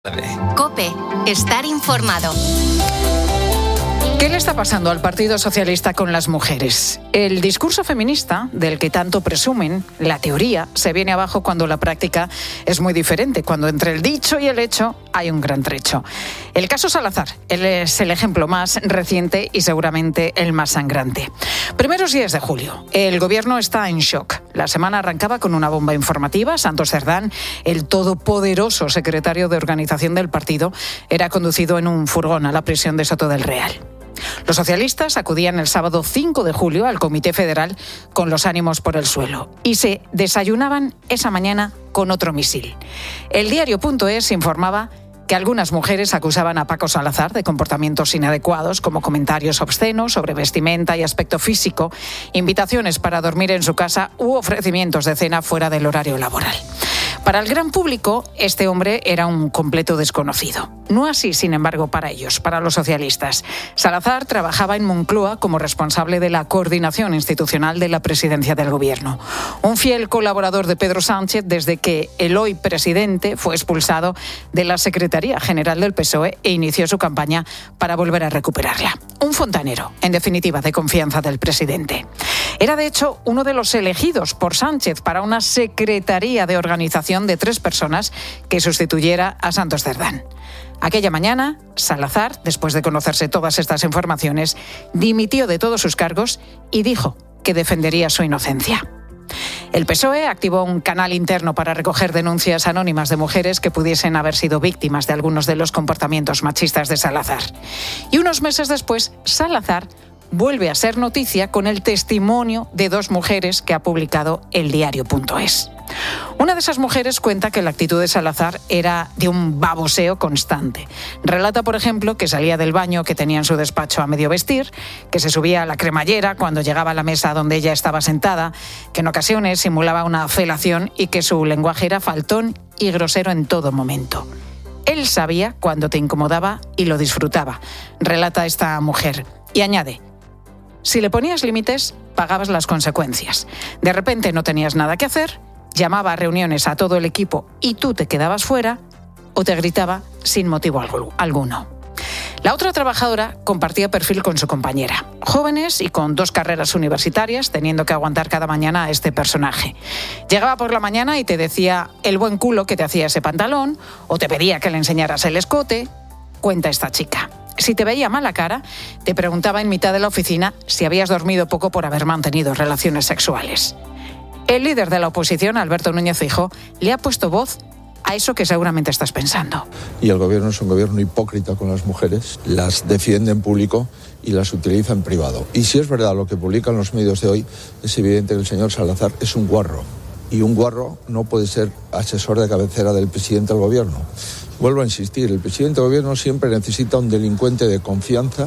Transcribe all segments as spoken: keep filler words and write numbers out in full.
COPE. Estar informado. ¿Qué le está pasando al Partido Socialista con las mujeres? El discurso feminista, del que tanto presumen, la teoría, se viene abajo cuando la práctica es muy diferente, cuando entre el dicho y el hecho hay un gran trecho. El caso Salazar él es el ejemplo más reciente y seguramente el más sangrante. Primeros días de julio, el gobierno está en shock. La semana arrancaba con una bomba informativa. Santos Cerdán, el todopoderoso secretario de organización del partido, era conducido en un furgón a la prisión de Soto del Real. Los socialistas acudían el sábado cinco de julio al Comité Federal con los ánimos por el suelo y se desayunaban esa mañana con otro misil. El diario.es informaba que algunas mujeres acusaban a Paco Salazar de comportamientos inadecuados, como comentarios obscenos sobre vestimenta y aspecto físico, invitaciones para dormir en su casa u ofrecimientos de cena fuera del horario laboral. Para el gran público, este hombre era un completo desconocido. No así, sin embargo, para ellos, para los socialistas. Salazar trabajaba en Moncloa como responsable de la coordinación institucional de la presidencia del gobierno. Un fiel colaborador de Pedro Sánchez desde que el hoy presidente fue expulsado de la Secretaría General del P S O E e inició su campaña para volver a recuperarla. Un fontanero, en definitiva, de confianza del presidente. Era, de hecho, uno de los elegidos por Sánchez para una secretaría de organización de tres personas que sustituyera a Santos Cerdán. Aquella mañana, Salazar, después de conocerse todas estas informaciones, dimitió de todos sus cargos y dijo que defendería su inocencia. El P S O E activó un canal interno para recoger denuncias anónimas de mujeres que pudiesen haber sido víctimas de algunos de los comportamientos machistas de Salazar. Y unos meses después, Salazar vuelve a ser noticia con el testimonio de dos mujeres que ha publicado el diario.es. Una de esas mujeres cuenta que la actitud de Salazar era de un baboseo constante. Relata, por ejemplo, que salía del baño que tenía en su despacho a medio vestir, que se subía a la cremallera cuando llegaba a la mesa donde ella estaba sentada, que en ocasiones simulaba una felación y que su lenguaje era faltón y grosero en todo momento. Él sabía cuando te incomodaba y lo disfrutaba, relata esta mujer, y añade: si le ponías límites, pagabas las consecuencias. De repente no tenías nada que hacer, llamaba a reuniones a todo el equipo y tú te quedabas fuera, o te gritaba sin motivo alguno. La otra trabajadora compartía perfil con su compañera. Jóvenes y con dos carreras universitarias, teniendo que aguantar cada mañana a este personaje. Llegaba por la mañana y te decía el buen culo que te hacía ese pantalón, o te pedía que le enseñaras el escote. Cuenta esta chica. Si te veía mala cara, te preguntaba en mitad de la oficina si habías dormido poco por haber mantenido relaciones sexuales. El líder de la oposición, Alberto Núñez Feijóo, le ha puesto voz a eso que seguramente estás pensando. Y el gobierno es un gobierno hipócrita con las mujeres, las defiende en público y las utiliza en privado. Y si es verdad lo que publican los medios de hoy, es evidente que el señor Salazar es un guarro. Y un guarro no puede ser asesor de cabecera del presidente del gobierno. Vuelvo a insistir, el presidente del gobierno siempre necesita un delincuente de confianza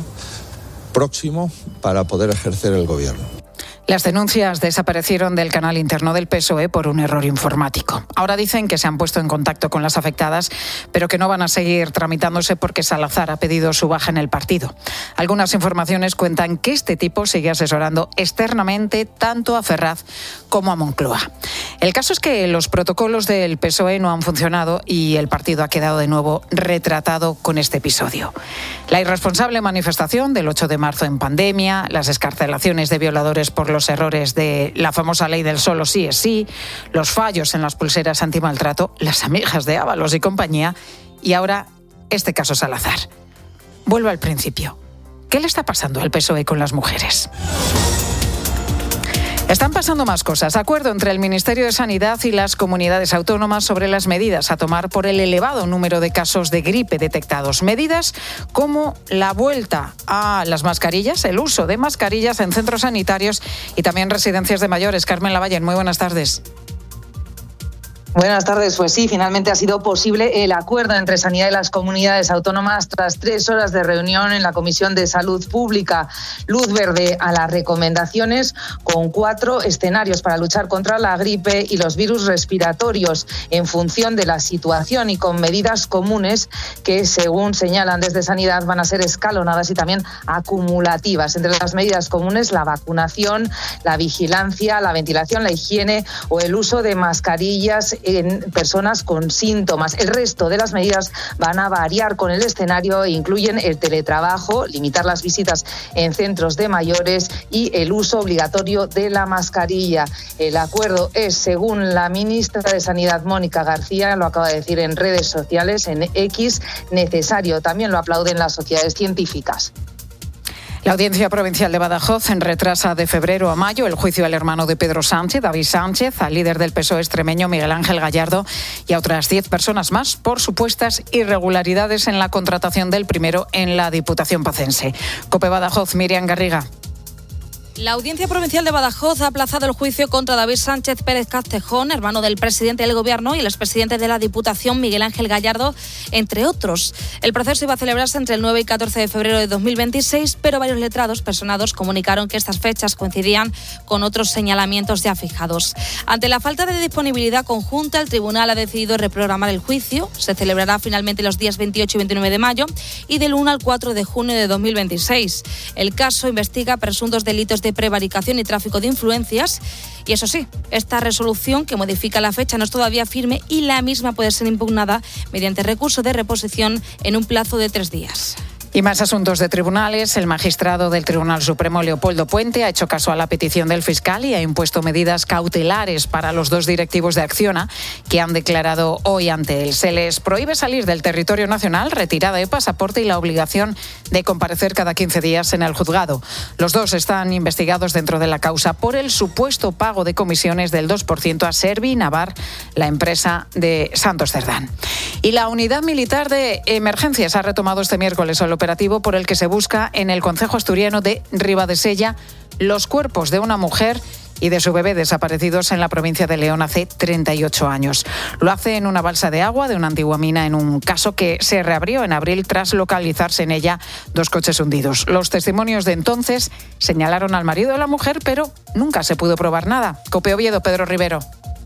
próximo para poder ejercer el gobierno. Las denuncias desaparecieron del canal interno del P S O E por un error informático. Ahora dicen que se han puesto en contacto con las afectadas, pero que no van a seguir tramitándose porque Salazar ha pedido su baja en el partido. Algunas informaciones cuentan que este tipo sigue asesorando externamente tanto a Ferraz como a Moncloa. El caso es que los protocolos del P S O E no han funcionado y el partido ha quedado de nuevo retratado con este episodio. La irresponsable manifestación del ocho de marzo en pandemia, las excarcelaciones de violadores por los errores de la famosa ley del solo sí es sí, los fallos en las pulseras antimaltrato, las amigas de Ábalos y compañía, y ahora este caso Salazar. Vuelvo al principio. ¿Qué le está pasando al P S O E con las mujeres? Están pasando más cosas. Acuerdo entre el Ministerio de Sanidad y las comunidades autónomas sobre las medidas a tomar por el elevado número de casos de gripe detectados. Medidas como la vuelta a las mascarillas, el uso de mascarillas en centros sanitarios y también residencias de mayores. Carmen Lavalle, muy buenas tardes. Buenas tardes. Pues sí, finalmente ha sido posible el acuerdo entre Sanidad y las comunidades autónomas tras tres horas de reunión en la Comisión de Salud Pública. Luz verde a las recomendaciones con cuatro escenarios para luchar contra la gripe y los virus respiratorios en función de la situación y con medidas comunes que, según señalan desde Sanidad, van a ser escalonadas y también acumulativas. Entre las medidas comunes, la vacunación, la vigilancia, la ventilación, la higiene o el uso de mascarillas en personas con síntomas. El resto de las medidas van a variar con el escenario e incluyen el teletrabajo, limitar las visitas en centros de mayores y el uso obligatorio de la mascarilla. El acuerdo es, según la ministra de Sanidad, Mónica García, lo acaba de decir en redes sociales, en X, necesario. También lo aplauden las sociedades científicas. La Audiencia Provincial de Badajoz retrasa de febrero a mayo el juicio al hermano de Pedro Sánchez, David Sánchez, al líder del P S O E extremeño Miguel Ángel Gallardo y a otras diez personas más por supuestas irregularidades en la contratación del primero en la Diputación Pacense. COPE Badajoz, Miriam Garriga. La Audiencia Provincial de Badajoz ha aplazado el juicio contra David Sánchez Pérez Castejón, hermano del presidente del Gobierno y el expresidente de la Diputación, Miguel Ángel Gallardo, entre otros. El proceso iba a celebrarse entre el nueve y catorce de febrero de dos mil veintiséis, pero varios letrados personados comunicaron que estas fechas coincidían con otros señalamientos ya fijados. Ante la falta de disponibilidad conjunta, el tribunal ha decidido reprogramar el juicio. Se celebrará finalmente los días veintiocho y veintinueve de mayo y del uno al cuatro de junio de dos mil veintiséis. El caso investiga presuntos delitos de prevaricación y tráfico de influencias. Y eso sí, esta resolución que modifica la fecha no es todavía firme y la misma puede ser impugnada mediante recurso de reposición en un plazo de tres días. Y más asuntos de tribunales. El magistrado del Tribunal Supremo, Leopoldo Puente, ha hecho caso a la petición del fiscal y ha impuesto medidas cautelares para los dos directivos de Acciona que han declarado hoy ante él. Se les prohíbe salir del territorio nacional, retirada de pasaporte y la obligación de comparecer cada quince días en el juzgado. Los dos están investigados dentro de la causa por el supuesto pago de comisiones del dos por ciento a Servi Navar, la empresa de Santos Cerdán. Y la Unidad Militar de Emergencias ha retomado este miércoles el operativo por el que se busca en el concejo asturiano de Ribadesella los cuerpos de una mujer y de su bebé desaparecidos en la provincia de León hace treinta y ocho años. Lo hace en una balsa de agua de una antigua mina en un caso que se reabrió en abril tras localizarse en ella dos coches hundidos. Los testimonios de entonces señalaron al marido de la mujer, pero nunca se pudo probar nada. COPE Oviedo, Pedro Rivero.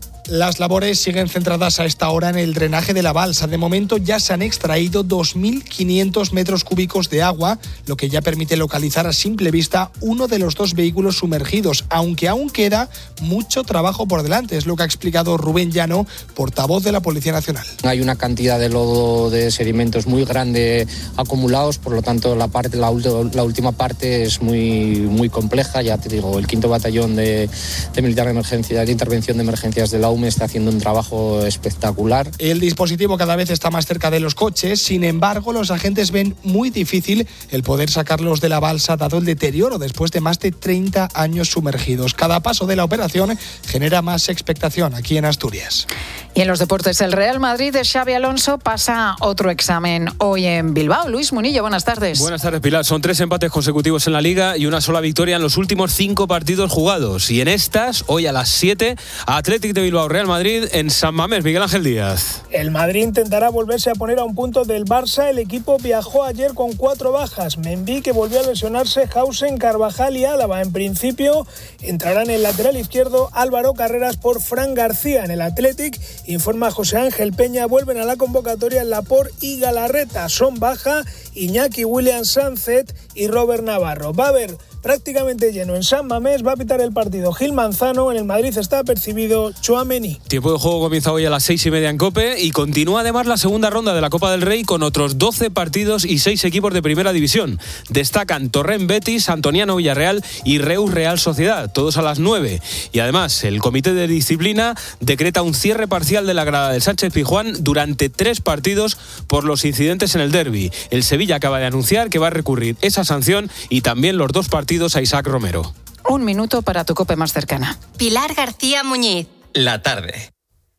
Las labores siguen centradas a esta hora en el drenaje de la balsa. De momento ya se han extraído dos mil quinientos metros cúbicos de agua, lo que ya permite localizar a simple vista uno de los dos vehículos sumergidos, aunque aún queda mucho trabajo por delante, es lo que ha explicado Rubén Llano, portavoz de la Policía Nacional. Hay una cantidad de lodo, de sedimentos muy grande acumulados, por lo tanto la parte, la, la última parte es muy, muy compleja. Ya te digo, el quinto batallón de, de militar de emergencia, de intervención de emergencias de la U M E está haciendo un trabajo espectacular. El dispositivo cada vez está más cerca de los coches, sin embargo, los agentes ven muy difícil el poder sacarlos de la balsa dado el deterioro después de más de treinta años sumergidos. Cada paso de la operación genera más expectación aquí en Asturias. Y en los deportes, el Real Madrid de Xabi Alonso pasa otro examen hoy en Bilbao. Luis Munillo, buenas tardes. Buenas tardes, Pilar. Son tres empates consecutivos en la Liga y una sola victoria en los últimos cinco partidos jugados. Y en estas, hoy a las siete, Athletic de Bilbao, Real Madrid en San Mamés. Miguel Ángel Díaz. El Madrid intentará volverse a poner a un punto del Barça. El equipo viajó ayer con cuatro bajas. Mendy, que volvió a lesionarse, Hausen, Carvajal y Álava. En principio entrarán en el lateral izquierdo Álvaro Carreras por Fran García. En el Athletic, informa José Ángel Peña, vuelven a la convocatoria Laporte y Galarreta. Son baja Iñaki Williams Sánchez y Robert Navarro. Va a haber prácticamente lleno en San Mamés, va a pitar el partido Gil Manzano, en el Madrid está apercibido Tchouaméni. Tiempo de juego comienza hoy a las seis y media en COPE y continúa además la segunda ronda de la Copa del Rey con otros doce partidos y seis equipos de primera división. Destacan Torrent Betis, Antoniano Villarreal y Reus Real Sociedad, todos a las nueve. Y además el Comité de Disciplina decreta un cierre parcial de la grada del Sánchez Pizjuán durante tres partidos por los incidentes en el derbi. El Sevilla acaba de anunciar que va a recurrir esa sanción y también los dos partidos a Isaac Romero. Un minuto para tu COPE más cercana. Pilar García Muñiz. La tarde.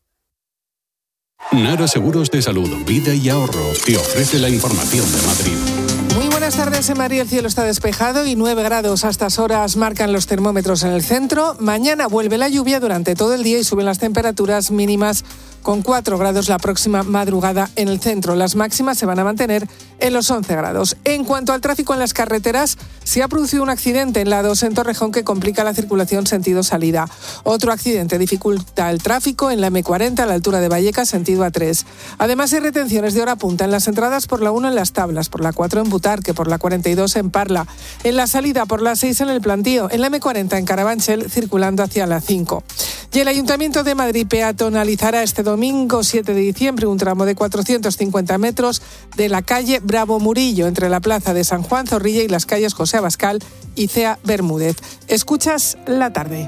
Nara Seguros de Salud, Vida y Ahorro te ofrece la información de Madrid. Muy buenas tardes. En Madrid el cielo está despejado y nueve grados a estas horas marcan los termómetros en el centro. Mañana vuelve la lluvia durante todo el día y suben las temperaturas mínimas con cuatro grados la próxima madrugada en el centro. Las máximas se van a mantener en los once grados. En cuanto al tráfico en las carreteras, se ha producido un accidente en la dos en Torrejón que complica la circulación sentido salida. Otro accidente dificulta el tráfico en la eme cuarenta a la altura de Vallecas, sentido a tres. Además, hay retenciones de hora punta en las entradas por la uno en Las Tablas, por la cuatro en Butarque, por la cuarenta y dos en Parla, en la salida por la seis en El Plantío, en la eme cuarenta en Carabanchel, circulando hacia la cinco. Y el Ayuntamiento de Madrid peatonalizará este domingo siete de diciembre un tramo de cuatrocientos cincuenta metros de la calle Bravo Murillo, entre la plaza de San Juan Zorrilla y las calles José Abascal y Cea Bermúdez. Escuchas La Tarde.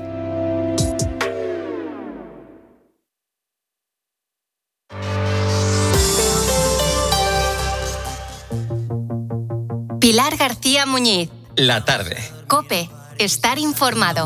Pilar García Muñiz. La Tarde. COPE. Estar informado.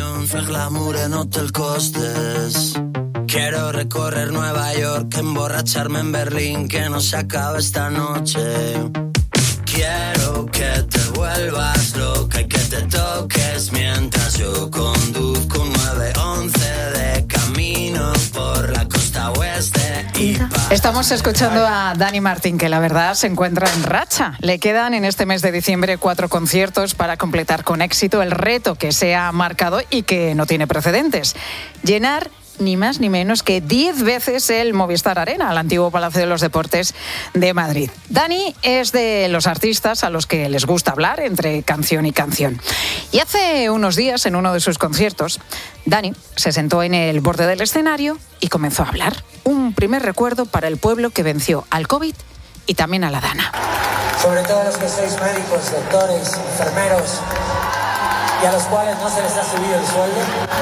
Quiero recorrer Nueva York, emborracharme en Berlín, que no se acabe esta noche. Quiero que te vuelvas loca y que te toques mientras yo conduzco un nueve once de camino por la costa oeste. Y Estamos escuchando a Dani Martín, que la verdad se encuentra en racha. Le quedan en este mes de diciembre cuatro conciertos para completar con éxito el reto que se ha marcado y que no tiene precedentes: llenar ni más ni menos que diez veces el Movistar Arena, el antiguo Palacio de los Deportes de Madrid. Dani es de los artistas a los que les gusta hablar entre canción y canción. Y hace unos días, en uno de sus conciertos, Dani se sentó en el borde del escenario y comenzó a hablar. Un primer recuerdo para el pueblo que venció al COVID y también a la Dana. Sobre todo a los que sois médicos, doctores, enfermeros y a los cuales no se les ha subido el sueldo.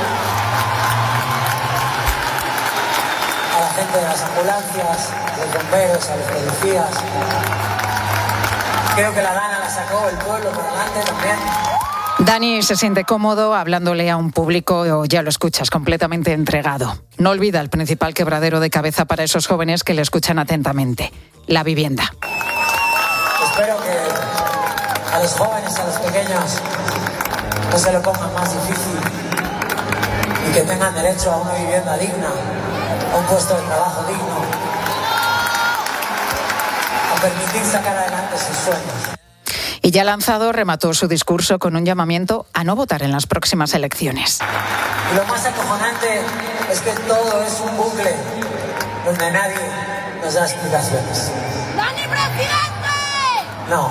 A la gente de las ambulancias, a los bomberos, a los policías. Creo que la Dana la sacó el pueblo por delante también. Dani se siente cómodo hablándole a un público, ya lo escuchas, completamente entregado. No olvida el principal quebradero de cabeza para esos jóvenes que le escuchan atentamente: la vivienda. Espero que a los jóvenes, a los pequeños, no se lo pongan más difícil y que tengan derecho a una vivienda digna, a un puesto de trabajo digno, a permitir sacar adelante sus sueños. Y ya lanzado, remató su discurso con un llamamiento a no votar en las próximas elecciones. Y lo más acojonante es que todo es un bucle donde nadie nos da explicaciones. ¡Dani, presidente! No.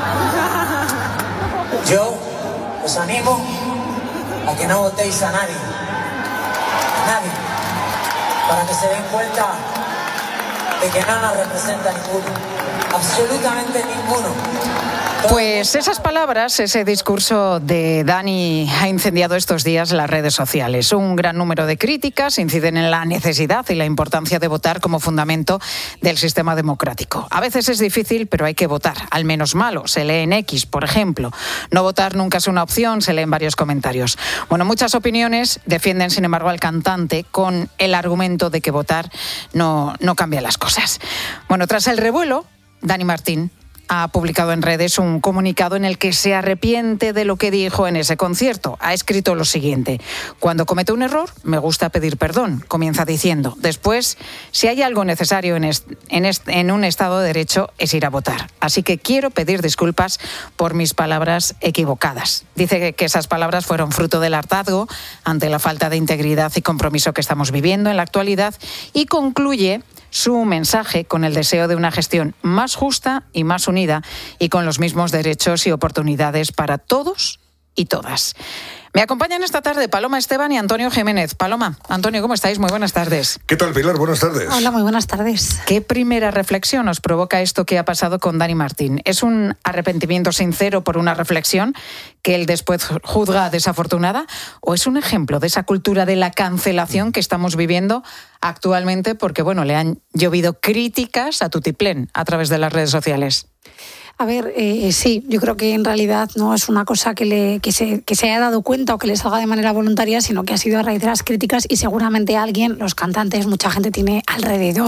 Yo os animo a que no votéis a nadie. A nadie. Para que se den cuenta de que no nos representa ninguno. Absolutamente ninguno. Pues esas palabras, ese discurso de Dani ha incendiado estos días las redes sociales. Un gran número de críticas inciden en la necesidad y la importancia de votar como fundamento del sistema democrático. A veces es difícil, pero hay que votar. Al menos malo, se lee en X, por ejemplo. No votar nunca es una opción, se lee en varios comentarios. Bueno, muchas opiniones defienden, sin embargo, al cantante con el argumento de que votar no, no cambia las cosas. Bueno, tras el revuelo, Dani Martín ha publicado en redes un comunicado en el que se arrepiente de lo que dijo en ese concierto. Ha escrito lo siguiente: cuando cometo un error, me gusta pedir perdón, comienza diciendo. Después, si hay algo necesario en, est- en, est- en un Estado de Derecho, es ir a votar. Así que quiero pedir disculpas por mis palabras equivocadas. Dice que, que esas palabras fueron fruto del hartazgo ante la falta de integridad y compromiso que estamos viviendo en la actualidad, y concluye su mensaje con el deseo de una gestión más justa y más unida y con los mismos derechos y oportunidades para todos y todas. Me acompañan esta tarde Paloma Esteban y Antonio Jiménez. Paloma, Antonio, ¿cómo estáis? Muy buenas tardes. ¿Qué tal, Pilar? Buenas tardes. Hola, muy buenas tardes. ¿Qué primera reflexión os provoca esto que ha pasado con Dani Martín? ¿Es un arrepentimiento sincero por una reflexión que él después juzga desafortunada? ¿O es un ejemplo de esa cultura de la cancelación que estamos viviendo actualmente? Porque, bueno, le han llovido críticas a tutiplén a través de las redes sociales. A ver, eh, sí, yo creo que en realidad no es una cosa que, le, que, se, que se haya dado cuenta o que le salga de manera voluntaria, sino que ha sido a raíz de las críticas y seguramente alguien, los cantantes, mucha gente tiene alrededor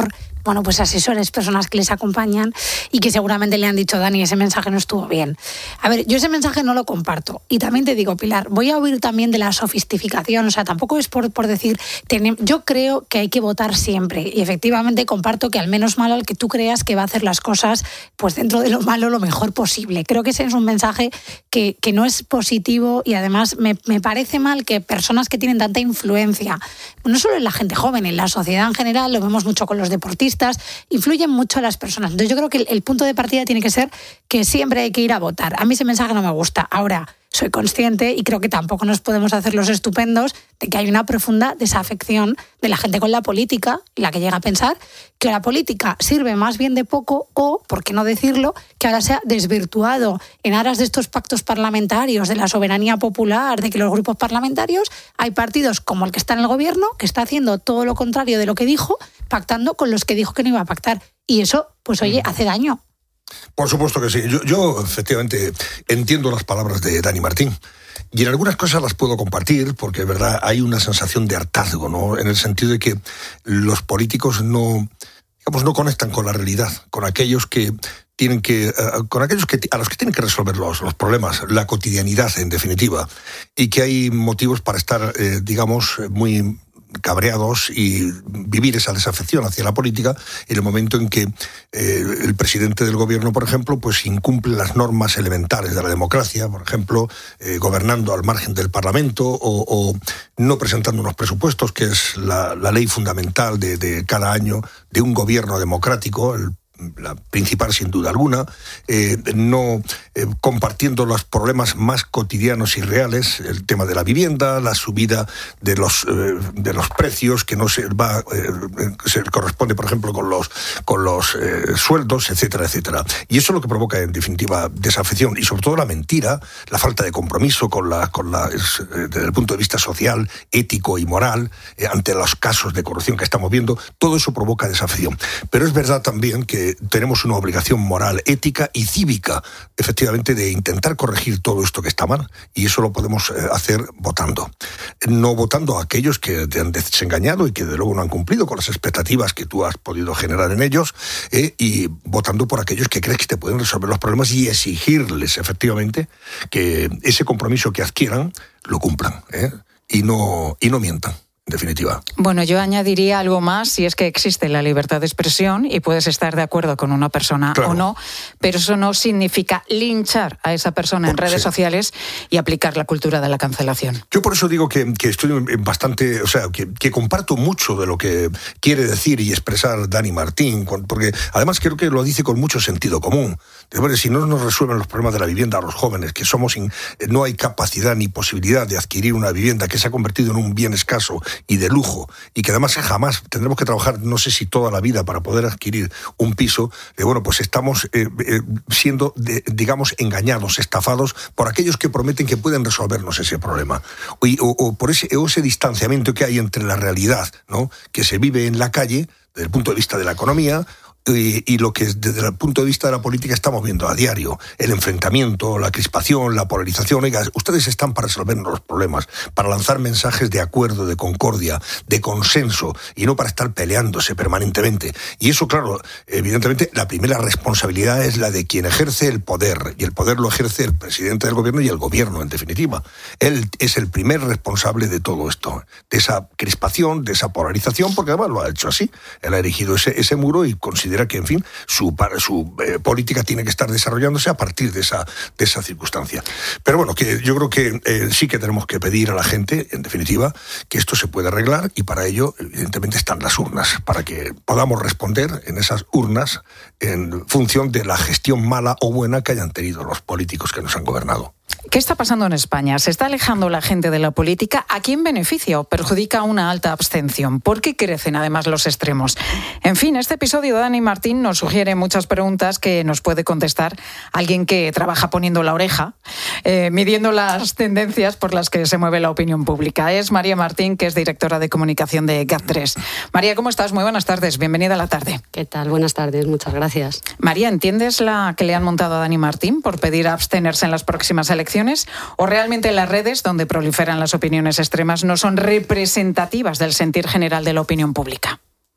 bueno, pues asesores, personas que les acompañan y que seguramente le han dicho, Dani, ese mensaje no estuvo bien. A ver, yo ese mensaje no lo comparto. Y también te digo, Pilar, voy a huir también de la sofisticación, o sea, tampoco es por, por decir, tenem, yo creo que hay que votar siempre y efectivamente comparto que al menos malo al que tú creas que va a hacer las cosas, pues dentro de lo malo lo mejor posible. Creo que ese es un mensaje que, que no es positivo y además me, me parece mal que personas que tienen tanta influencia, no solo en la gente joven, en la sociedad en general, lo vemos mucho con los deportistas, influyen mucho a las personas. Entonces yo creo que el, el punto de partida tiene que ser que siempre hay que ir a votar. A mí ese mensaje no me gusta. Ahora, soy consciente y creo que tampoco nos podemos hacer los estupendos de que hay una profunda desafección de la gente con la política, la que llega a pensar que la política sirve más bien de poco o, por qué no decirlo, que ahora se ha desvirtuado en aras de estos pactos parlamentarios, de la soberanía popular, de que los grupos parlamentarios, hay partidos como el que está en el gobierno, que está haciendo todo lo contrario de lo que dijo, pactando con los que dijo que no iba a pactar. Y eso, pues oye, hace daño. Por supuesto que sí. Yo, yo efectivamente entiendo las palabras de Dani Martín y en algunas cosas las puedo compartir porque, es verdad, hay una sensación de hartazgo, ¿no? En el sentido de que los políticos no, digamos, no conectan con la realidad, con aquellos que tienen que, uh, con aquellos que a los que tienen que resolver los, los problemas, la cotidianidad, en definitiva, y que hay motivos para estar, eh, digamos, muy cabreados y vivir esa desafección hacia la política en el momento en que eh, el presidente del gobierno, por ejemplo, pues incumple las normas elementales de la democracia, por ejemplo, eh, gobernando al margen del Parlamento o, o no presentando unos presupuestos, que es la, la ley fundamental de, de cada año de un gobierno democrático, el la principal sin duda alguna, eh, no eh, compartiendo los problemas más cotidianos y reales, el tema de la vivienda, la subida de los eh, de los precios que no se va eh, se corresponde, por ejemplo, con los con los eh, sueldos, etcétera, etcétera. Y eso es lo que provoca, en definitiva, desafección y sobre todo la mentira, la falta de compromiso con la con la eh, desde el punto de vista social, ético y moral eh, ante los casos de corrupción que estamos viendo. Todo eso provoca desafección. Pero es verdad también que tenemos una obligación moral, ética y cívica, efectivamente, de intentar corregir todo esto que está mal, y eso lo podemos hacer votando. No votando a aquellos que te han desengañado y que de luego no han cumplido con las expectativas que tú has podido generar en ellos, eh, y votando por aquellos que crees que te pueden resolver los problemas y exigirles, efectivamente, que ese compromiso que adquieran lo cumplan, eh, y no, y no mientan. Definitiva. Bueno, yo añadiría algo más, si es que existe la libertad de expresión y puedes estar de acuerdo con una persona claro. o no, pero eso no significa linchar a esa persona bueno, en redes sí. sociales y aplicar la cultura de la cancelación. Yo por eso digo que, que estoy bastante, o sea, que, que comparto mucho de lo que quiere decir y expresar Dani Martín, porque además creo que lo dice con mucho sentido común. Bueno, si no nos resuelven los problemas de la vivienda a los jóvenes, que somos in, no hay capacidad ni posibilidad de adquirir una vivienda que se ha convertido en un bien escaso y de lujo, y que además jamás tendremos que trabajar, no sé si toda la vida, para poder adquirir un piso, eh, bueno, pues estamos eh, eh, siendo, de, digamos, engañados, estafados por aquellos que prometen que pueden resolvernos ese problema. O, o, o por ese, o ese distanciamiento que hay entre la realidad, ¿no?, que se vive en la calle, desde el punto de vista de la economía, y lo que desde el punto de vista de la política estamos viendo a diario, el enfrentamiento, la crispación, la polarización. Oiga, ustedes están para resolvernos los problemas, para lanzar mensajes de acuerdo, de concordia, de consenso, y no para estar peleándose permanentemente. Y eso, claro, evidentemente la primera responsabilidad es la de quien ejerce el poder, y el poder lo ejerce el presidente del gobierno y el gobierno, en definitiva. Él es el primer responsable de todo esto, de esa crispación, de esa polarización, porque además lo ha hecho así. Él ha erigido ese, ese muro y considera que, en fin, su, su eh, política tiene que estar desarrollándose a partir de esa, de esa circunstancia. Pero bueno, que yo creo que eh, sí que tenemos que pedir a la gente, en definitiva, que esto se puede arreglar, y para ello, evidentemente, están las urnas, para que podamos responder en esas urnas en función de la gestión mala o buena que hayan tenido los políticos que nos han gobernado. ¿Qué está pasando en España? ¿Se está alejando la gente de la política? ¿A quién beneficia o perjudica una alta abstención? ¿Por qué crecen además los extremos? En fin, este episodio de Dani Martín nos sugiere muchas preguntas que nos puede contestar alguien que trabaja poniendo la oreja, eh, midiendo las tendencias por las que se mueve la opinión pública. Es María Martín, que es directora de comunicación de GAT tres. María, ¿cómo estás? Muy buenas tardes. Bienvenida a la tarde. ¿Qué tal? Buenas tardes. Muchas gracias. María, ¿entiendes la que le han montado a Dani Martín por pedir abstenerse en las próximas elecciones? ¿O realmente las redes, donde proliferan las opiniones extremas, no son representativas del sentir general de la opinión pública?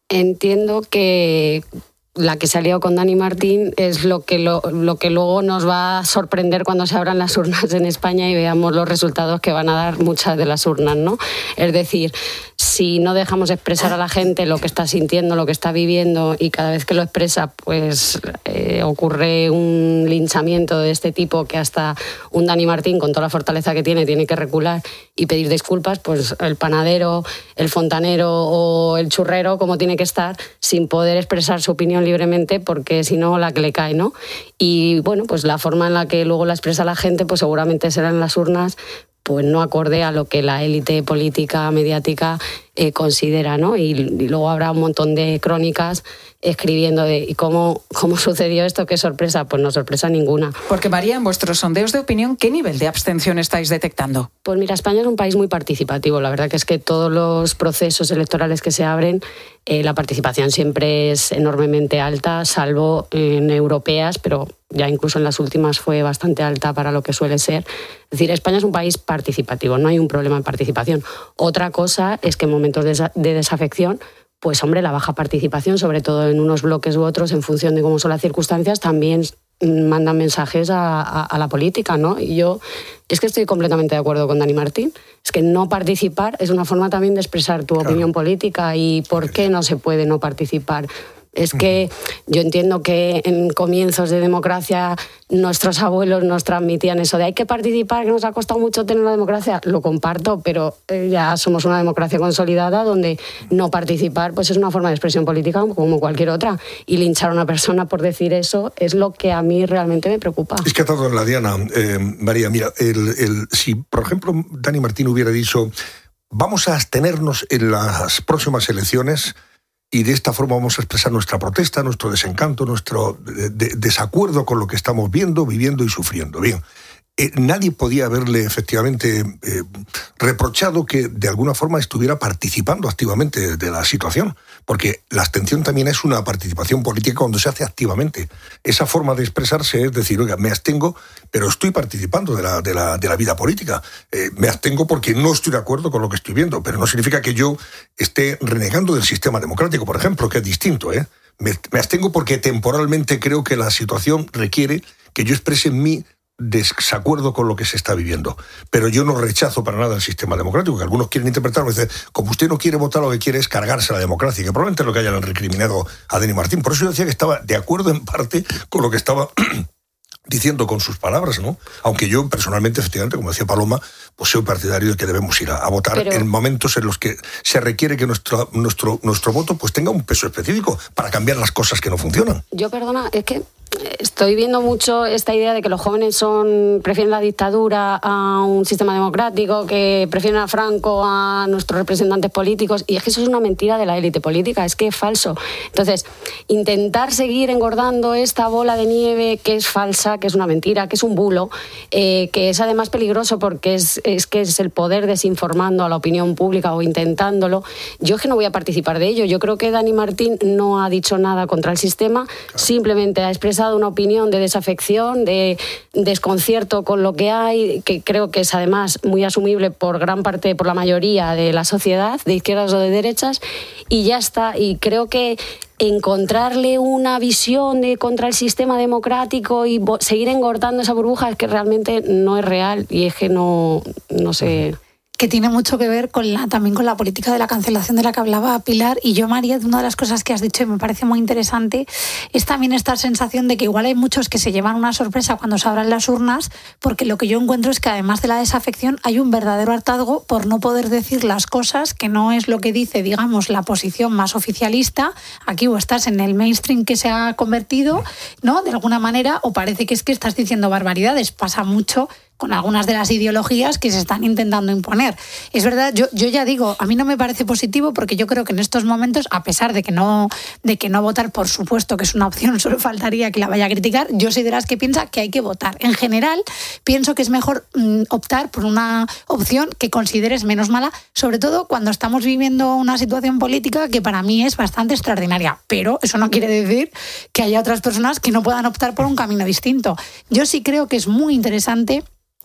Entiendo que la que se ha liado con Dani Martín es lo que, lo, lo que luego nos va a sorprender cuando se abran las urnas en España y veamos los resultados que van a dar muchas de las urnas, ¿no? Es decir, si no dejamos expresar a la gente lo que está sintiendo, lo que está viviendo, y cada vez que lo expresa, pues eh, ocurre un linchamiento de este tipo que hasta un Dani Martín, con toda la fortaleza que tiene, tiene que recular y pedir disculpas, pues el panadero, el fontanero o el churrero, como tiene que estar, sin poder expresar su opinión libremente, porque si no, la que le cae, ¿no? Y bueno, pues la forma en la que luego la expresa la gente, pues seguramente será en las urnas, pues no acorde a lo que la élite política, mediática eh, considera, ¿no? Y, y luego habrá un montón de crónicas escribiendo de ¿y cómo, cómo sucedió esto? ¿Qué sorpresa? Pues no sorpresa ninguna. Porque María, en vuestros sondeos de opinión, ¿qué nivel de abstención estáis detectando? Pues mira, España es un país muy participativo. La verdad que es que todos los procesos electorales que se abren, eh, la participación siempre es enormemente alta, salvo en europeas, pero ya incluso en las últimas fue bastante alta para lo que suele ser. Es decir, España es un país participativo, no hay un problema en participación. Otra cosa es que en momentos de desafección, pues hombre, la baja participación, sobre todo en unos bloques u otros, en función de cómo son las circunstancias, también mandan mensajes a, a, a la política, ¿no? Y yo es que estoy completamente de acuerdo con Dani Martín. Es que no participar es una forma también de expresar tu claro. opinión política. ¿Y por qué no se puede no participar? Es que yo entiendo que en comienzos de democracia nuestros abuelos nos transmitían eso de hay que participar, que nos ha costado mucho tener una democracia. Lo comparto, pero ya somos una democracia consolidada donde no participar pues es una forma de expresión política como cualquier otra. Y linchar a una persona por decir eso es lo que a mí realmente me preocupa. Es que ha dado en la diana, eh, María. Mira, el, el, si por ejemplo Dani Martín hubiera dicho vamos a abstenernos en las próximas elecciones y de esta forma vamos a expresar nuestra protesta, nuestro desencanto, nuestro de, de, desacuerdo con lo que estamos viendo, viviendo y sufriendo. Bien, eh, nadie podía haberle efectivamente eh, reprochado que de alguna forma estuviera participando activamente de, de la situación, porque la abstención también es una participación política cuando se hace activamente. Esa forma de expresarse es decir, oiga, me abstengo, pero estoy participando de la, de la, de la vida política. Eh, me abstengo porque no estoy de acuerdo con lo que estoy viendo, pero no significa que yo esté renegando del sistema democrático, por ejemplo, que es distinto, ¿eh? Me, me abstengo porque temporalmente creo que la situación requiere que yo exprese mi desacuerdo con lo que se está viviendo. Pero yo no rechazo para nada el sistema democrático, que algunos quieren interpretarlo y dicen, como usted no quiere votar, lo que quiere es cargarse la democracia, que probablemente es lo que hayan recriminado a Dani Martín. Por eso yo decía que estaba de acuerdo en parte con lo que estaba diciendo con sus palabras, ¿no? Aunque yo personalmente, efectivamente, como decía Paloma, pues soy partidario de que debemos ir a, a votar Pero... en momentos en los que se requiere que nuestro, nuestro, nuestro voto pues tenga un peso específico para cambiar las cosas que no funcionan. Yo, perdona, es que estoy viendo mucho esta idea de que los jóvenes son prefieren la dictadura a un sistema democrático, que prefieren a Franco a nuestros representantes políticos, y es que eso es una mentira de la élite política, es que es falso. Entonces, intentar seguir engordando esta bola de nieve que es falsa, que es una mentira, que es un bulo, eh, que es además peligroso porque es, es que es el poder desinformando a la opinión pública o intentándolo. Yo es que no voy a participar de ello. Yo creo que Dani Martín no ha dicho nada contra el sistema, claro. Simplemente ha expresado una opinión de desafección, de desconcierto con lo que hay, que creo que es además muy asumible por gran parte, por la mayoría de la sociedad, de izquierdas o de derechas, y ya está. Y creo que encontrarle una visión de contra el sistema democrático y seguir engordando esa burbuja es que realmente no es real, y es que no, no sé... que tiene mucho que ver con la, también con la política de la cancelación de la que hablaba Pilar. Y yo, María, una de las cosas que has dicho y me parece muy interesante es también esta sensación de que igual hay muchos que se llevan una sorpresa cuando se abran las urnas, porque lo que yo encuentro es que además de la desafección hay un verdadero hartazgo por no poder decir las cosas, que no es lo que dice, digamos, la posición más oficialista. Aquí o estás en el mainstream que se ha convertido, ¿no?, de alguna manera, o parece que es que estás diciendo barbaridades. Pasa mucho con algunas de las ideologías que se están intentando imponer. Es verdad, yo, yo ya digo, a mí no me parece positivo, porque yo creo que en estos momentos, a pesar de que no, de que no votar, por supuesto que es una opción, solo faltaría que la vaya a criticar, yo soy de las que piensa que hay que votar. En general, pienso que es mejor mm, optar por una opción que consideres menos mala, sobre todo cuando estamos viviendo una situación política que para mí es bastante extraordinaria. Pero eso no quiere decir que haya otras personas que no puedan optar por un camino distinto. Yo sí creo que es muy interesante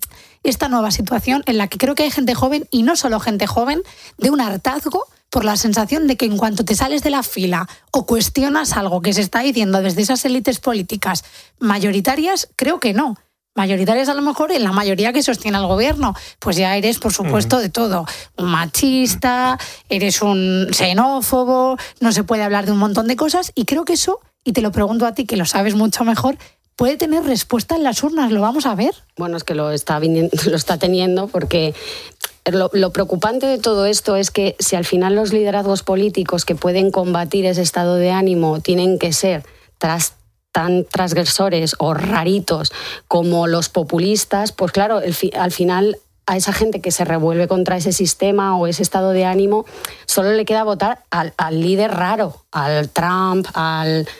esta nueva situación en la que creo que hay gente joven, y no solo gente joven, de un hartazgo por la sensación de que en cuanto te sales de la fila o cuestionas algo que se está diciendo desde esas élites políticas mayoritarias, creo que no. Mayoritarias a lo mejor en la mayoría que sostiene al gobierno, pues ya eres, por supuesto, uh-huh. de todo. Un machista, eres un xenófobo, no se puede hablar de un montón de cosas, y creo que eso, y te lo pregunto a ti que lo sabes mucho mejor, puede tener respuesta en las urnas, ¿lo vamos a ver? Bueno, es que lo está, viniendo, lo está teniendo porque... Lo, lo preocupante de todo esto es que si al final los liderazgos políticos que pueden combatir ese estado de ánimo tienen que ser tras, tan transgresores o raritos como los populistas, pues claro, el, al final a esa gente que se revuelve contra ese sistema o ese estado de ánimo solo le queda votar al, al líder raro, al Trump, al...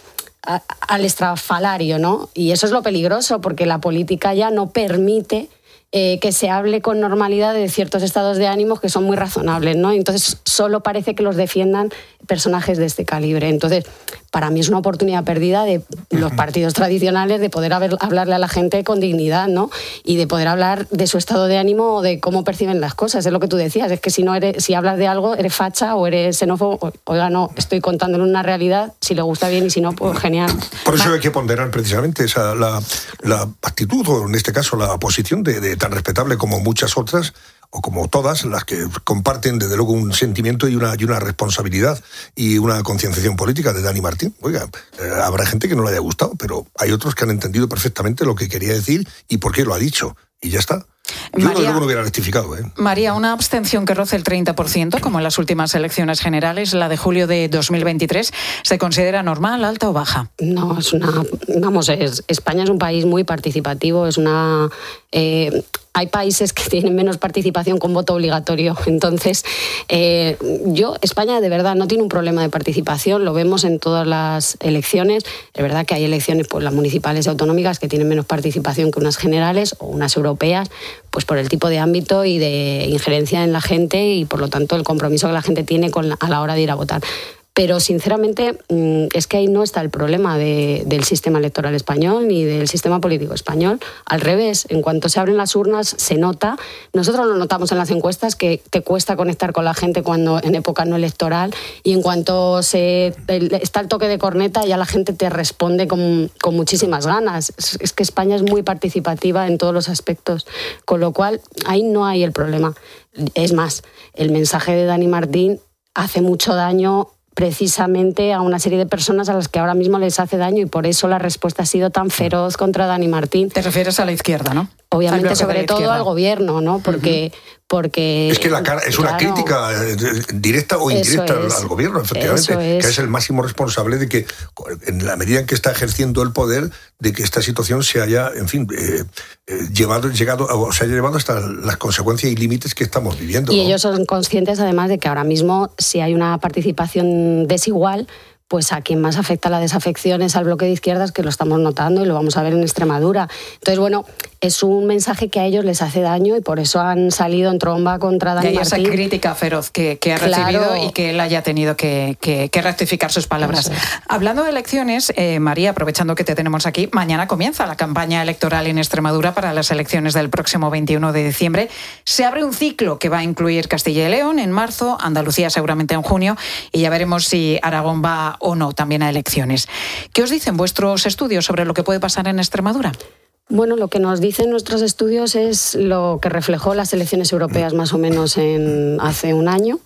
al estrafalario, ¿no? Y eso es lo peligroso, porque la política ya no permite eh, que se hable con normalidad de ciertos estados de ánimos que son muy razonables, ¿no? Entonces solo parece que los defiendan personajes de este calibre. Entonces, para mí es una oportunidad perdida de los partidos tradicionales de poder haber, hablarle a la gente con dignidad, ¿no? Y de poder hablar de su estado de ánimo o de cómo perciben las cosas. Es lo que tú decías, es que si no eres, si hablas de algo, eres facha o eres xenófobo. Oiga, no, estoy contándole una realidad, si le gusta bien y si no, pues genial. Por eso hay que ponderar precisamente esa, la, la actitud, o en este caso la posición de, de tan respetable como muchas otras, o como todas las que comparten desde luego un sentimiento y una, y una responsabilidad y una concienciación política de Dani Martín. Oiga, eh, habrá gente que no le haya gustado, pero hay otros que han entendido perfectamente lo que quería decir y por qué lo ha dicho, y ya está. Yo María, luego no hubiera rectificado. ¿eh? María, una abstención que roce el treinta por ciento, como en las últimas elecciones generales, la de julio de dos mil veintitrés, ¿se considera normal, alta o baja? No, es una... Vamos, es, España es un país muy participativo, es una... Eh, hay países que tienen menos participación con voto obligatorio. Entonces, eh, yo, España de verdad no tiene un problema de participación, lo vemos en todas las elecciones. Es verdad que hay elecciones, pues las municipales y autonómicas, que tienen menos participación que unas generales o unas europeas, pues por el tipo de ámbito y de injerencia en la gente y por lo tanto el compromiso que la gente tiene con la, a la hora de ir a votar. Pero, sinceramente, es que ahí no está el problema de, del sistema electoral español ni del sistema político español. Al revés, en cuanto se abren las urnas, se nota. Nosotros lo notamos en las encuestas, que te cuesta conectar con la gente cuando en época no electoral, y en cuanto se, está el toque de corneta, ya la gente te responde con, con muchísimas ganas. Es, es que España es muy participativa en todos los aspectos, con lo cual ahí no hay el problema. Es más, el mensaje de Dani Martín hace mucho daño precisamente a una serie de personas a las que ahora mismo les hace daño, y por eso la respuesta ha sido tan feroz contra Dani Martín. Te refieres a la izquierda, ¿no? Obviamente, sobre todo al gobierno, ¿no? Porque... Uh-huh. Porque, es que la cara, es una claro, crítica directa o indirecta al, al gobierno, efectivamente, es. que es el máximo responsable de que, en la medida en que está ejerciendo el poder, de que esta situación se haya, en fin, eh, eh, llevado, llegado, o se haya llevado hasta las consecuencias y límites que estamos viviendo. Y ¿no? ellos son conscientes, además, de que ahora mismo, si hay una participación desigual, pues a quien más afecta la desafección es al bloque de izquierdas, que lo estamos notando y lo vamos a ver en Extremadura. Entonces, bueno, es un mensaje que a ellos les hace daño y por eso han salido en tromba contra Dani Martín. Y esa crítica feroz que, que ha claro. recibido y que él haya tenido que, que, que rectificar sus palabras. Sí. Hablando de elecciones, eh, María, aprovechando que te tenemos aquí, mañana comienza la campaña electoral en Extremadura para las elecciones del próximo veintiuno de diciembre. Se abre un ciclo que va a incluir Castilla y León en marzo, Andalucía seguramente en junio, y ya veremos si Aragón va o no también a elecciones. ¿Qué os dicen vuestros estudios sobre lo que puede pasar en Extremadura? Bueno, lo que nos dicen nuestros estudios es lo que reflejó las elecciones europeas más o menos en, hace un año,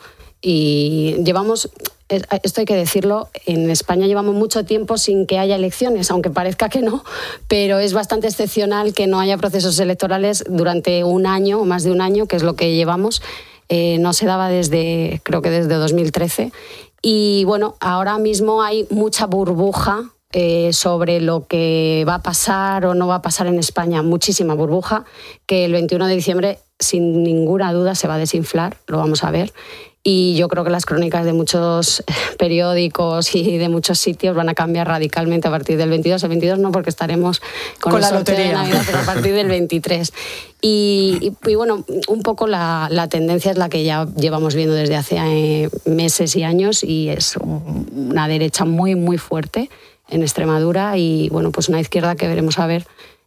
y llevamos, esto hay que decirlo, en España llevamos mucho tiempo sin que haya elecciones, aunque parezca que no, pero es bastante excepcional que no haya procesos electorales durante un año o más de un año, que es lo que llevamos. Eh, no se daba desde, creo que desde dos mil trece. Y bueno, ahora mismo hay mucha burbuja eh, sobre lo que va a pasar o no va a pasar en España, muchísima burbuja, que el veintiuno de diciembre sin ninguna duda se va a desinflar, lo vamos a ver. Y yo creo que las crónicas de muchos periódicos y de muchos sitios van a cambiar radicalmente a partir del veintidós. El veintidós no, porque estaremos con, con la lotería de Navidad, pero a partir del veintitrés. Y, y, y bueno, un poco la, la tendencia es la que ya llevamos viendo desde hace eh, meses y años, y es una derecha muy, muy fuerte en Extremadura y, bueno, pues una izquierda que veremos a ver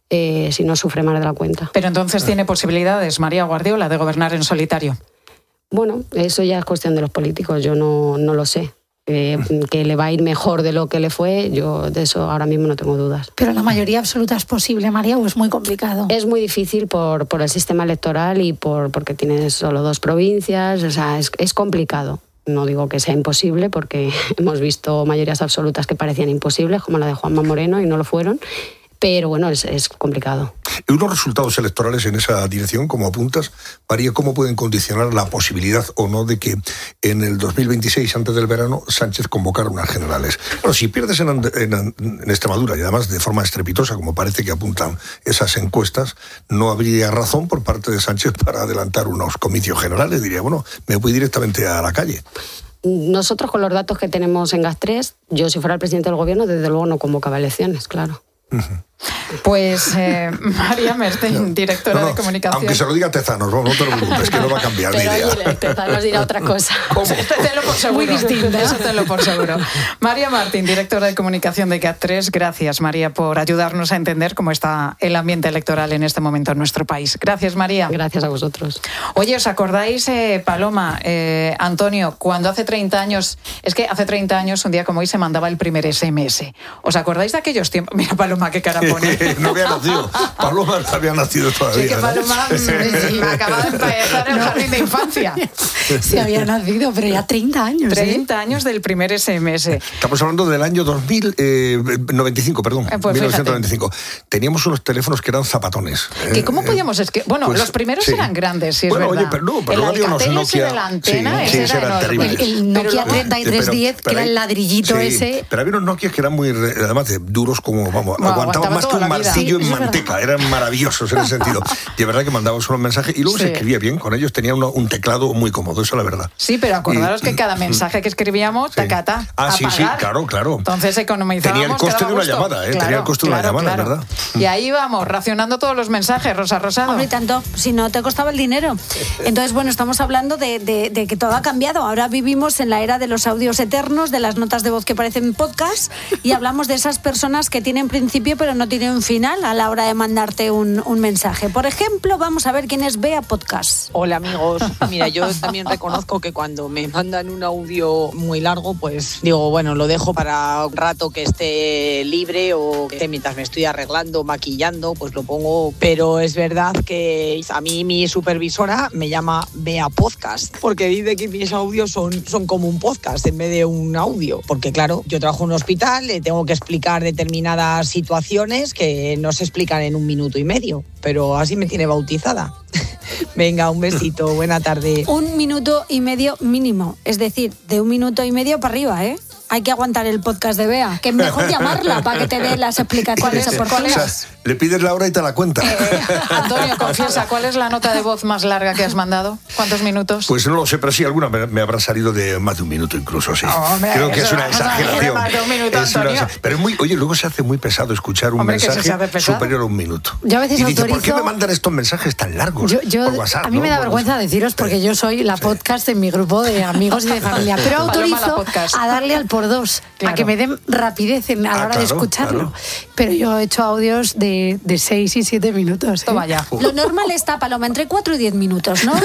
eh, si no sufre más de la cuenta. Pero entonces tiene posibilidades María Guardiola de gobernar en solitario. Bueno, eso ya es cuestión de los políticos, yo no, no lo sé. Eh, que le va a ir mejor de lo que le fue, yo de eso ahora mismo no tengo dudas. ¿Pero la mayoría absoluta es posible, María, o es muy complicado? Es muy difícil por, por el sistema electoral y por porque tienes solo dos provincias, o sea, es, es complicado. No digo que sea imposible, porque hemos visto mayorías absolutas que parecían imposibles, como la de Juanma Moreno, y no lo fueron. Pero bueno, es, es complicado. Y unos resultados electorales en esa dirección, como apuntas, María, ¿cómo pueden condicionar la posibilidad o no de que en el dos mil veintiséis, antes del verano, Sánchez convocara unas generales? Bueno, si pierdes en, en, en Extremadura, y además de forma estrepitosa, como parece que apuntan esas encuestas, no habría razón por parte de Sánchez para adelantar unos comicios generales. Diría, bueno, me voy directamente a la calle. Nosotros, con los datos que tenemos en GAS tres, yo si fuera el presidente del gobierno, desde luego no convocaba elecciones, claro. Uh-huh. Pues eh, María Martín, directora no, no, de comunicación. Aunque se lo diga Tezanos, no, no te lo preocupes, que no va a cambiar Pero ni idea. Oye, Tezanos dirá otra cosa. Tenlo por seguro. Muy distinto. Eso tenlo por seguro. María Martín, directora de comunicación de GAT tres. Gracias, María, por ayudarnos a entender cómo está el ambiente electoral en este momento en nuestro país. Gracias, María. Gracias a vosotros. Oye, ¿os acordáis, eh, Paloma, eh, Antonio, cuando hace treinta años, es que hace treinta años, un día como hoy, se mandaba el primer ese eme ese? ¿Os acordáis de aquellos tiempos? Mira, Paloma, qué cara pone. No había nacido. Paloma no había nacido todavía. Sí, que Paloma ¿no? me acaba de empezar el jardín de infancia. Sí, había nacido, pero ya treinta años. treinta ¿eh? años del primer ese eme ese. Estamos hablando del año dos mil noventa y cinco, perdón. Eh, pues mil novecientos noventa y cinco. Teníamos unos teléfonos que eran zapatones. ¿Que ¿Cómo podíamos? Es que, bueno, pues, los primeros sí. eran grandes, sí, es bueno, verdad. Oye, pero no, pero el había unos Nokia. De la antena, sí, ese sí, era eran terribles. El, el Nokia treinta y tres diez, que era el ladrillito sí, ese. Pero había unos Nokia que eran muy, además de duros como, vamos, no, aguantaban más que un martillo sí, en manteca. Eran maravillosos en ese sentido. Y es verdad que mandábamos unos mensajes y luego sí. se escribía bien con ellos. Tenía uno, un teclado muy cómodo, eso es la verdad. Sí, pero acordaros y, que cada mensaje que escribíamos, sí. tacata, Ah, sí, apagar. sí, claro, claro. Entonces economizábamos. Tenía el coste de una llamada, ¿eh? Claro, Tenía el coste claro, de una llamada, claro. ¿verdad? Y ahí vamos, racionando todos los mensajes, Rosa Rosado. Hombre, tanto, si no te costaba el dinero. Entonces, bueno, estamos hablando de, de, de que todo ha cambiado. Ahora vivimos en la era de los audios eternos, de las notas de voz que parecen podcast, y hablamos de esas personas que tienen principio pero no tienen final a la hora de mandarte un, un mensaje. Por ejemplo, vamos a ver quién es Bea Podcast. Hola, amigos. Mira, yo también reconozco que cuando me mandan un audio muy largo, pues digo, bueno, lo dejo para un rato que esté libre o que mientras me estoy arreglando, maquillando, pues lo pongo. Pero es verdad que a mí mi supervisora me llama Bea Podcast, porque dice que mis audios son, son como un podcast en vez de un audio. Porque claro, yo trabajo en un hospital, le tengo que explicar determinadas situaciones que no se explican en un minuto y medio, pero así me tiene bautizada. Venga, un besito, buena tarde. Un minuto y medio mínimo, es decir, de un minuto y medio para arriba, ¿eh? Hay que aguantar el podcast de Bea, que es mejor llamarla para que te dé las explicaciones oportunas. O sea, le pides la hora y te la cuenta. Eh, Antonio, confiesa, ¿cuál es la nota de voz más larga que has mandado? ¿Cuántos minutos? Pues no lo sé, pero sí, alguna me, me habrá salido de más de un minuto incluso, sí. Oh, hombre, creo que es una exageración. Más de un minuto, es una, pero es muy, oye, luego se hace muy pesado escuchar un hombre, mensaje superior a un minuto. Yo a veces y dice, autorizo... ¿por qué me mandan estos mensajes tan largos yo, yo, por WhatsApp? A mí ¿no? me da por vergüenza WhatsApp. deciros porque yo soy la podcast en mi grupo de amigos y de familia, pero autorizo a darle al por dos, claro. a que me den rapidez en, a la ah, hora claro, de escucharlo. Claro. Pero yo he hecho audios de, de seis y siete minutos. ¿eh? Toma ya. Lo normal está, Paloma, entre cuatro y diez minutos, ¿no?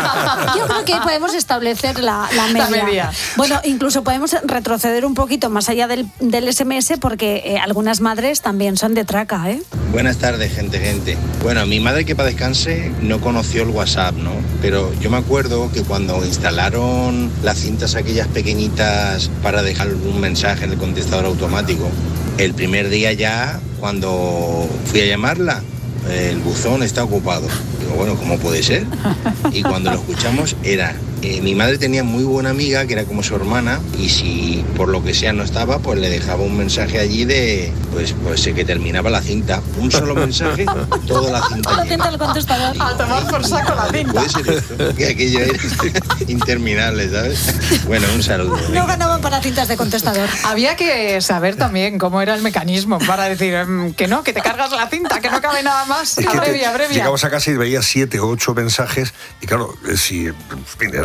Yo creo que podemos establecer la, la, media. la media. Bueno, incluso podemos retroceder un poquito más allá del, del ese eme ese porque eh, algunas madres también son de traca, ¿eh? Buenas tardes, gente, gente. Bueno, mi madre, que para descanse, no conoció el WhatsApp, ¿no? Pero yo me acuerdo que cuando instalaron las cintas aquellas pequeñitas para dejar un mensaje en el contestador automático, el primer día ya, cuando fui a llamarla, el buzón está ocupado. Digo, bueno, ¿cómo puede ser? Y cuando lo escuchamos era... Eh, mi madre tenía muy buena amiga, que era como su hermana, y si por lo que sea no estaba, pues le dejaba un mensaje allí de, pues, pues que terminaba la cinta. Un solo mensaje, toda la cinta. La cinta del contestador. A tomar por saco la cinta. Puede ser esto, que aquello era interminable, ¿sabes? Bueno, un saludo. No venga. Ganaban para cintas de contestador. Había que saber también cómo era el mecanismo para decir um, que no, que te cargas la cinta, que no cabe nada más. Es que abrevia, abrevia. Llegabas a casa y veías siete o ocho mensajes, y claro, si era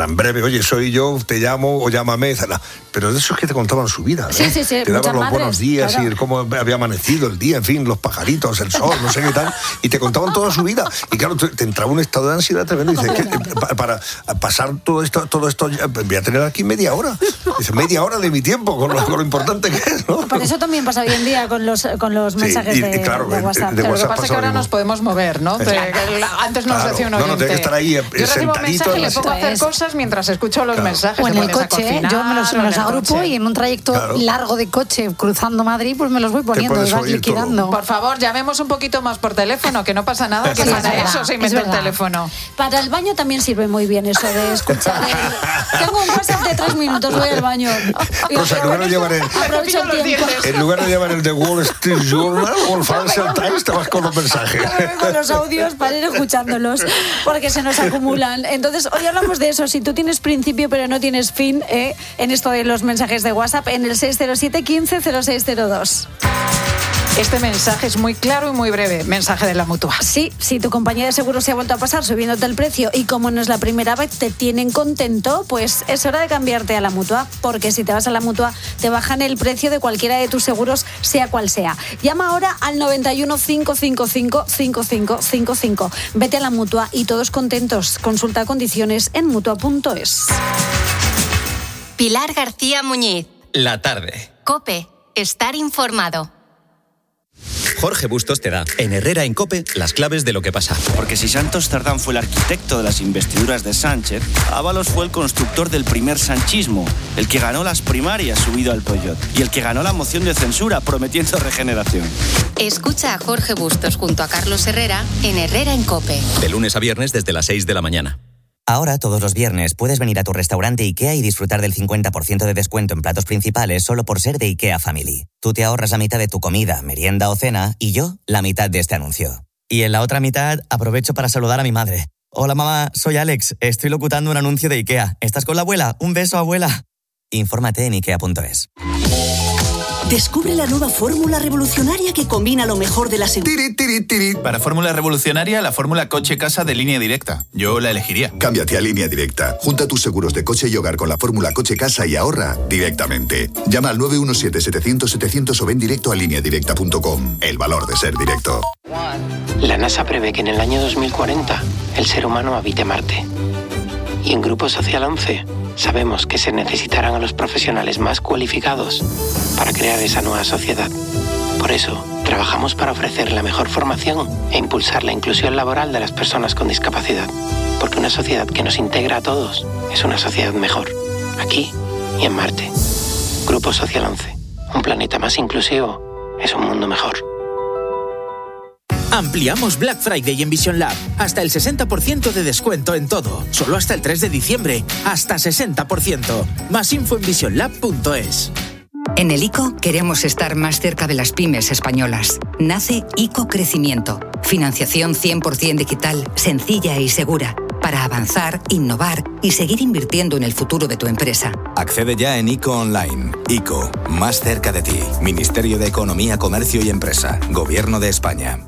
tan breve, oye, soy yo, te llamo o llámame, pero de esos que te contaban su vida, ¿no? Sí, sí, sí. Te daban los madres, buenos días claro. y cómo había amanecido el día, en fin, los pajaritos, el sol, no sé qué tal, y te contaban toda su vida. Y claro, te, te entraba un estado de ansiedad tremendo y dices, ¿qué, para, para pasar todo esto, todo esto, voy a tener aquí media hora. Dice, media hora de mi tiempo, con lo, con lo importante que es, ¿no? Por eso también pasa hoy en día con los, con los mensajes sí, y, de, y claro, de WhatsApp. De, de Pero WhatsApp lo que pasa es que ahora nos podemos mover, ¿no? Claro. Antes nos claro. decía un oyente. No, no, tiene que estar ahí yo recibo un mensaje y le pongo a hacer es. cosas mientras escucho los claro. mensajes. O en el coche, yo me los, me los agrupo coche. y en un trayecto claro. largo de coche cruzando Madrid, pues me los voy poniendo y vas liquidando. Todo. Por favor, llamemos un poquito más por teléfono, que no pasa nada, que sí, para eso se inventó el teléfono. Para el baño también sirve muy bien eso de escuchar. El... Tengo un WhatsApp de tres minutos, voy al baño. Y o sea, en lugar de llevar el, aprovecho el tiempo. En lugar de llevar el de Wall Street Journal o el Financial Times, te vas con los mensajes. Con los audios para ir escuchándolos, porque se nos acumulan. Entonces, hoy hablamos de eso. Si tú tienes principio pero no tienes fin, eh, en esto de los mensajes de WhatsApp, en el seis cero siete, quince, cero seis cero dos. Este mensaje es muy claro y muy breve. Mensaje de la Mutua. Sí, si tu compañía de seguros se ha vuelto a pasar subiéndote el precio y como no es la primera vez te tienen contento, pues es hora de cambiarte a la Mutua, porque si te vas a la Mutua te bajan el precio de cualquiera de tus seguros, sea cual sea. Llama ahora al noventa y uno, cinco cinco cinco, cinco cinco cinco cinco. Vete a la Mutua y todos contentos. Consulta condiciones en mutua punto es. Pilar García Muñiz. La tarde. COPE. Estar informado. Jorge Bustos te da, en Herrera en COPE, las claves de lo que pasa. Porque si Santos Cerdán fue el arquitecto de las investiduras de Sánchez, Ábalos fue el constructor del primer sanchismo, el que ganó las primarias subido al Pollot y el que ganó la moción de censura prometiendo regeneración. Escucha a Jorge Bustos junto a Carlos Herrera en Herrera en COPE. De lunes a viernes desde las seis de la mañana. Ahora, todos los viernes, puedes venir a tu restaurante IKEA y disfrutar del cincuenta por ciento de descuento en platos principales solo por ser de IKEA Family. Tú te ahorras la mitad de tu comida, merienda o cena y yo la mitad de este anuncio. Y en la otra mitad, aprovecho para saludar a mi madre. Hola mamá, soy Alex, estoy locutando un anuncio de IKEA. ¿Estás con la abuela? Un beso, abuela. Infórmate en ikea punto es. Descubre la nueva fórmula revolucionaria que combina lo mejor de la seguridad. Para fórmula revolucionaria, la fórmula coche-casa de Línea Directa. Yo la elegiría. Cámbiate a Línea Directa. Junta tus seguros de coche y hogar con la fórmula coche-casa y ahorra directamente. Llama al nueve uno siete, setecientos, setecientos o ven directo a línea directa punto com. El valor de ser directo. La NASA prevé que en el año dos mil cuarenta el ser humano habite Marte. Y en Grupo Social once sabemos que se necesitarán a los profesionales más cualificados para crear esa nueva sociedad. Por eso, trabajamos para ofrecer la mejor formación e impulsar la inclusión laboral de las personas con discapacidad. Porque una sociedad que nos integra a todos es una sociedad mejor, aquí y en Marte. Grupo Social once. Un planeta más inclusivo es un mundo mejor. Ampliamos Black Friday en Vision Lab. Hasta el sesenta por ciento de descuento en todo. Solo hasta el tres de diciembre. Hasta sesenta por ciento. Más info en vision lab punto es. En el ICO queremos estar más cerca de las pymes españolas. Nace ICO Crecimiento. Financiación cien por ciento digital, sencilla y segura. Para avanzar, innovar y seguir invirtiendo en el futuro de tu empresa. Accede ya en ICO Online. ICO, más cerca de ti. Ministerio de Economía, Comercio y Empresa. Gobierno de España.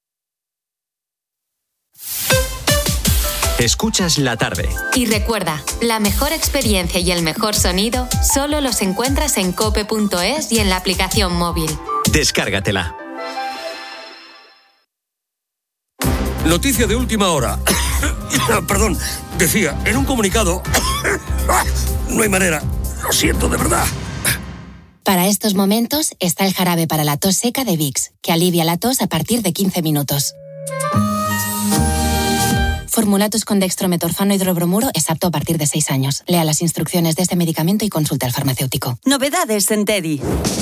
Escuchas La Tarde. Y recuerda, la mejor experiencia y el mejor sonido solo los encuentras en cope punto es y en la aplicación móvil. Descárgatela. Noticia de última hora. Perdón, decía, en un comunicado... no hay manera. Lo siento, de verdad. Para estos momentos está el jarabe para la tos seca de Vicks, que alivia la tos a partir de quince minutos. Formulatos con dextrometorfano hidrobromuro es apto a partir de seis años. Lea las instrucciones de este medicamento y consulte al farmacéutico. Novedades en Teddy.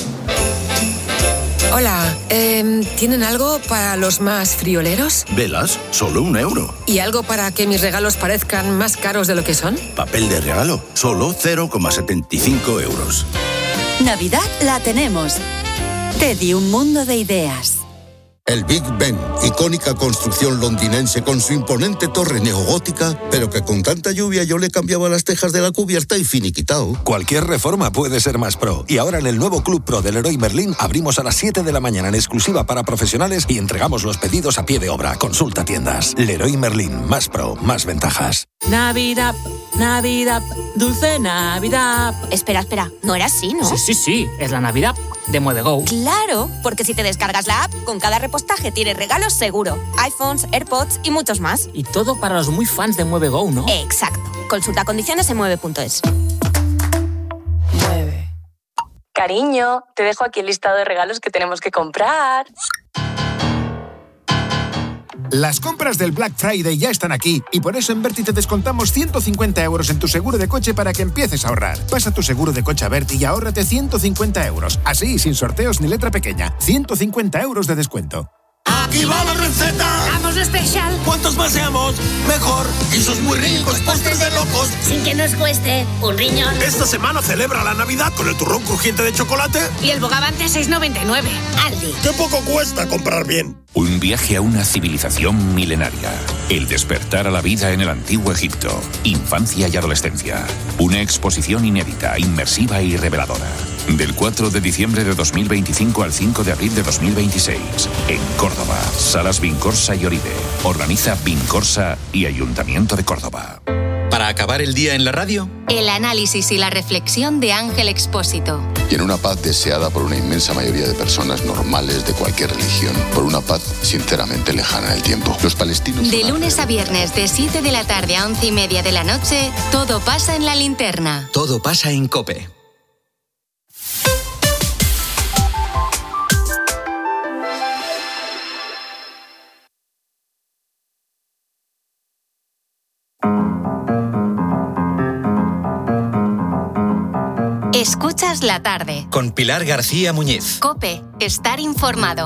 Hola, eh, ¿tienen algo para los más frioleros? Velas, solo un euro. ¿Y algo para que mis regalos parezcan más caros de lo que son? Papel de regalo, solo cero coma setenta y cinco euros. Navidad la tenemos. Teddy, un mundo de ideas. El Big Ben, icónica construcción londinense con su imponente torre neogótica, pero que con tanta lluvia yo le cambiaba las tejas de la cubierta y finiquitao. Cualquier reforma puede ser más pro. Y ahora en el nuevo Club Pro del Leroy Merlin abrimos a las siete de la mañana en exclusiva para profesionales y entregamos los pedidos a pie de obra. Consulta tiendas. Leroy Merlin, más pro, más ventajas. Navidad, Navidad, dulce Navidad. Espera, espera, no era así, ¿no? Sí, sí, sí, es la Navidad de MueveGo. Claro, porque si te descargas la app, con cada repostaje tienes regalos seguro. iPhones, AirPods y muchos más. Y todo para los muy fans de MueveGo, ¿no? Exacto. Consulta condiciones en mueve punto es. Mueve. Cariño, te dejo aquí el listado de regalos que tenemos que comprar. Las compras del Black Friday ya están aquí y por eso en Berti te descontamos ciento cincuenta euros en tu seguro de coche para que empieces a ahorrar. Pasa tu seguro de coche a Berti y ahórrate ciento cincuenta euros. Así, sin sorteos ni letra pequeña. ciento cincuenta euros de descuento. ¡Aquí va la receta! ¡Vamos especial! ¡Cuantos más seamos, mejor! ¡Guisos muy ricos, postres de locos! Sin que nos cueste un riñón. Esta semana celebra la Navidad con el turrón crujiente de chocolate. Y el bogavante seis noventa y nueve. Aldi. ¡Qué poco cuesta comprar bien! Un viaje a una civilización milenaria. El despertar a la vida en el antiguo Egipto. Infancia y adolescencia. Una exposición inédita, inmersiva y reveladora. Del cuatro de diciembre de dos mil veinticinco al cinco de abril de dos mil veintiséis. En Córdoba. Salas Vincorsa y Oribe. Organiza Vincorsa y Ayuntamiento de Córdoba. Para acabar el día en la radio, el análisis y la reflexión de Ángel Expósito. Y en una paz deseada por una inmensa mayoría de personas normales de cualquier religión, por una paz sinceramente lejana en el tiempo. Los palestinos... De lunes a viernes, de siete de la tarde a once y media de la noche, todo pasa en La Linterna. Todo pasa en COPE. Escuchas la tarde. Con Pilar García Muñiz. COPE, estar informado.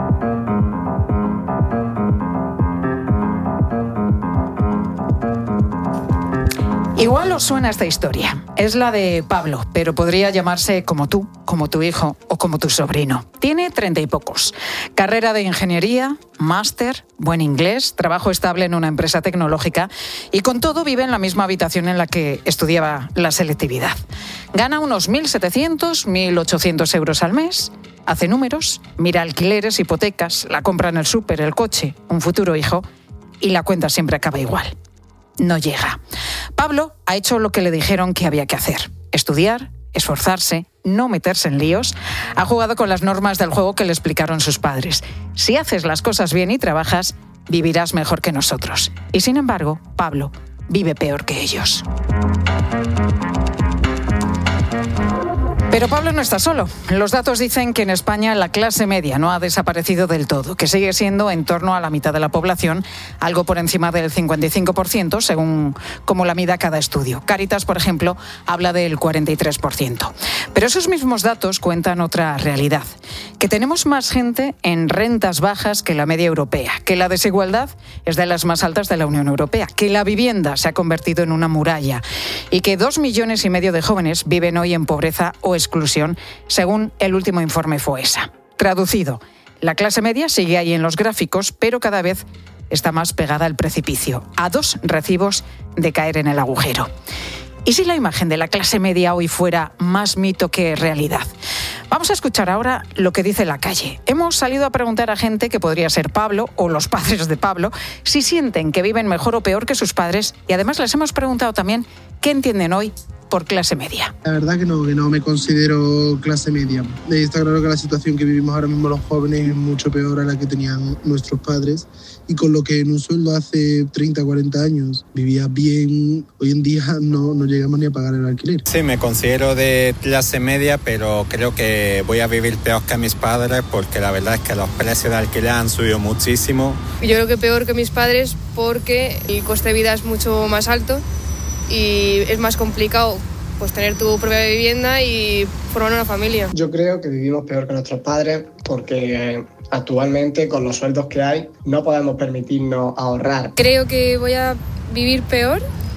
Igual os suena esta historia. Es la de Pablo, pero podría llamarse como tú, como tu hijo o como tu sobrino. Tiene treinta y pocos. Carrera de ingeniería, máster, buen inglés, trabajo estable en una empresa tecnológica y con todo vive en la misma habitación en la que estudiaba la selectividad. Gana unos mil setecientos, mil ochocientos euros al mes, hace números, mira alquileres, hipotecas, la compra en el súper, el coche, un futuro hijo y la cuenta siempre acaba igual. No llega. Pablo ha hecho lo que le dijeron que había que hacer. Estudiar, esforzarse, no meterse en líos. Ha jugado con las normas del juego que le explicaron sus padres. Si haces las cosas bien y trabajas, vivirás mejor que nosotros. Y sin embargo, Pablo vive peor que ellos. Pero Pablo no está solo. Los datos dicen que en España la clase media no ha desaparecido del todo, que sigue siendo en torno a la mitad de la población, algo por encima del cincuenta y cinco por ciento, según cómo la mida cada estudio. Cáritas, por ejemplo, habla del cuarenta y tres por ciento. Pero esos mismos datos cuentan otra realidad, que tenemos más gente en rentas bajas que la media europea, que la desigualdad es de las más altas de la Unión Europea, que la vivienda se ha convertido en una muralla y que dos millones y medio de jóvenes viven hoy en pobreza o exclusión, según el último informe FOESA. Traducido, la clase media sigue ahí en los gráficos, pero cada vez está más pegada al precipicio, a dos recibos de caer en el agujero. ¿Y si la imagen de la clase media hoy fuera más mito que realidad? Vamos a escuchar ahora lo que dice la calle. Hemos salido a preguntar a gente que podría ser Pablo o los padres de Pablo si sienten que viven mejor o peor que sus padres y además les hemos preguntado también qué entienden hoy por clase media. La verdad que no, que no me considero clase media. Está claro que la situación que vivimos ahora mismo los jóvenes es mucho peor a la que tenían nuestros padres y con lo que en un sueldo hace treinta, cuarenta años vivía bien, hoy en día no, no llegamos ni a pagar el alquiler. Sí, me considero de clase media, pero creo que voy a vivir peor que mis padres porque la verdad es que los precios de alquiler han subido muchísimo. Yo creo que peor que mis padres porque el coste de vida es mucho más alto y es más complicado pues tener tu propia vivienda y formar una familia. Yo creo que vivimos peor que nuestros padres porque actualmente con los sueldos que hay no podemos permitirnos ahorrar. Creo que voy a vivir peor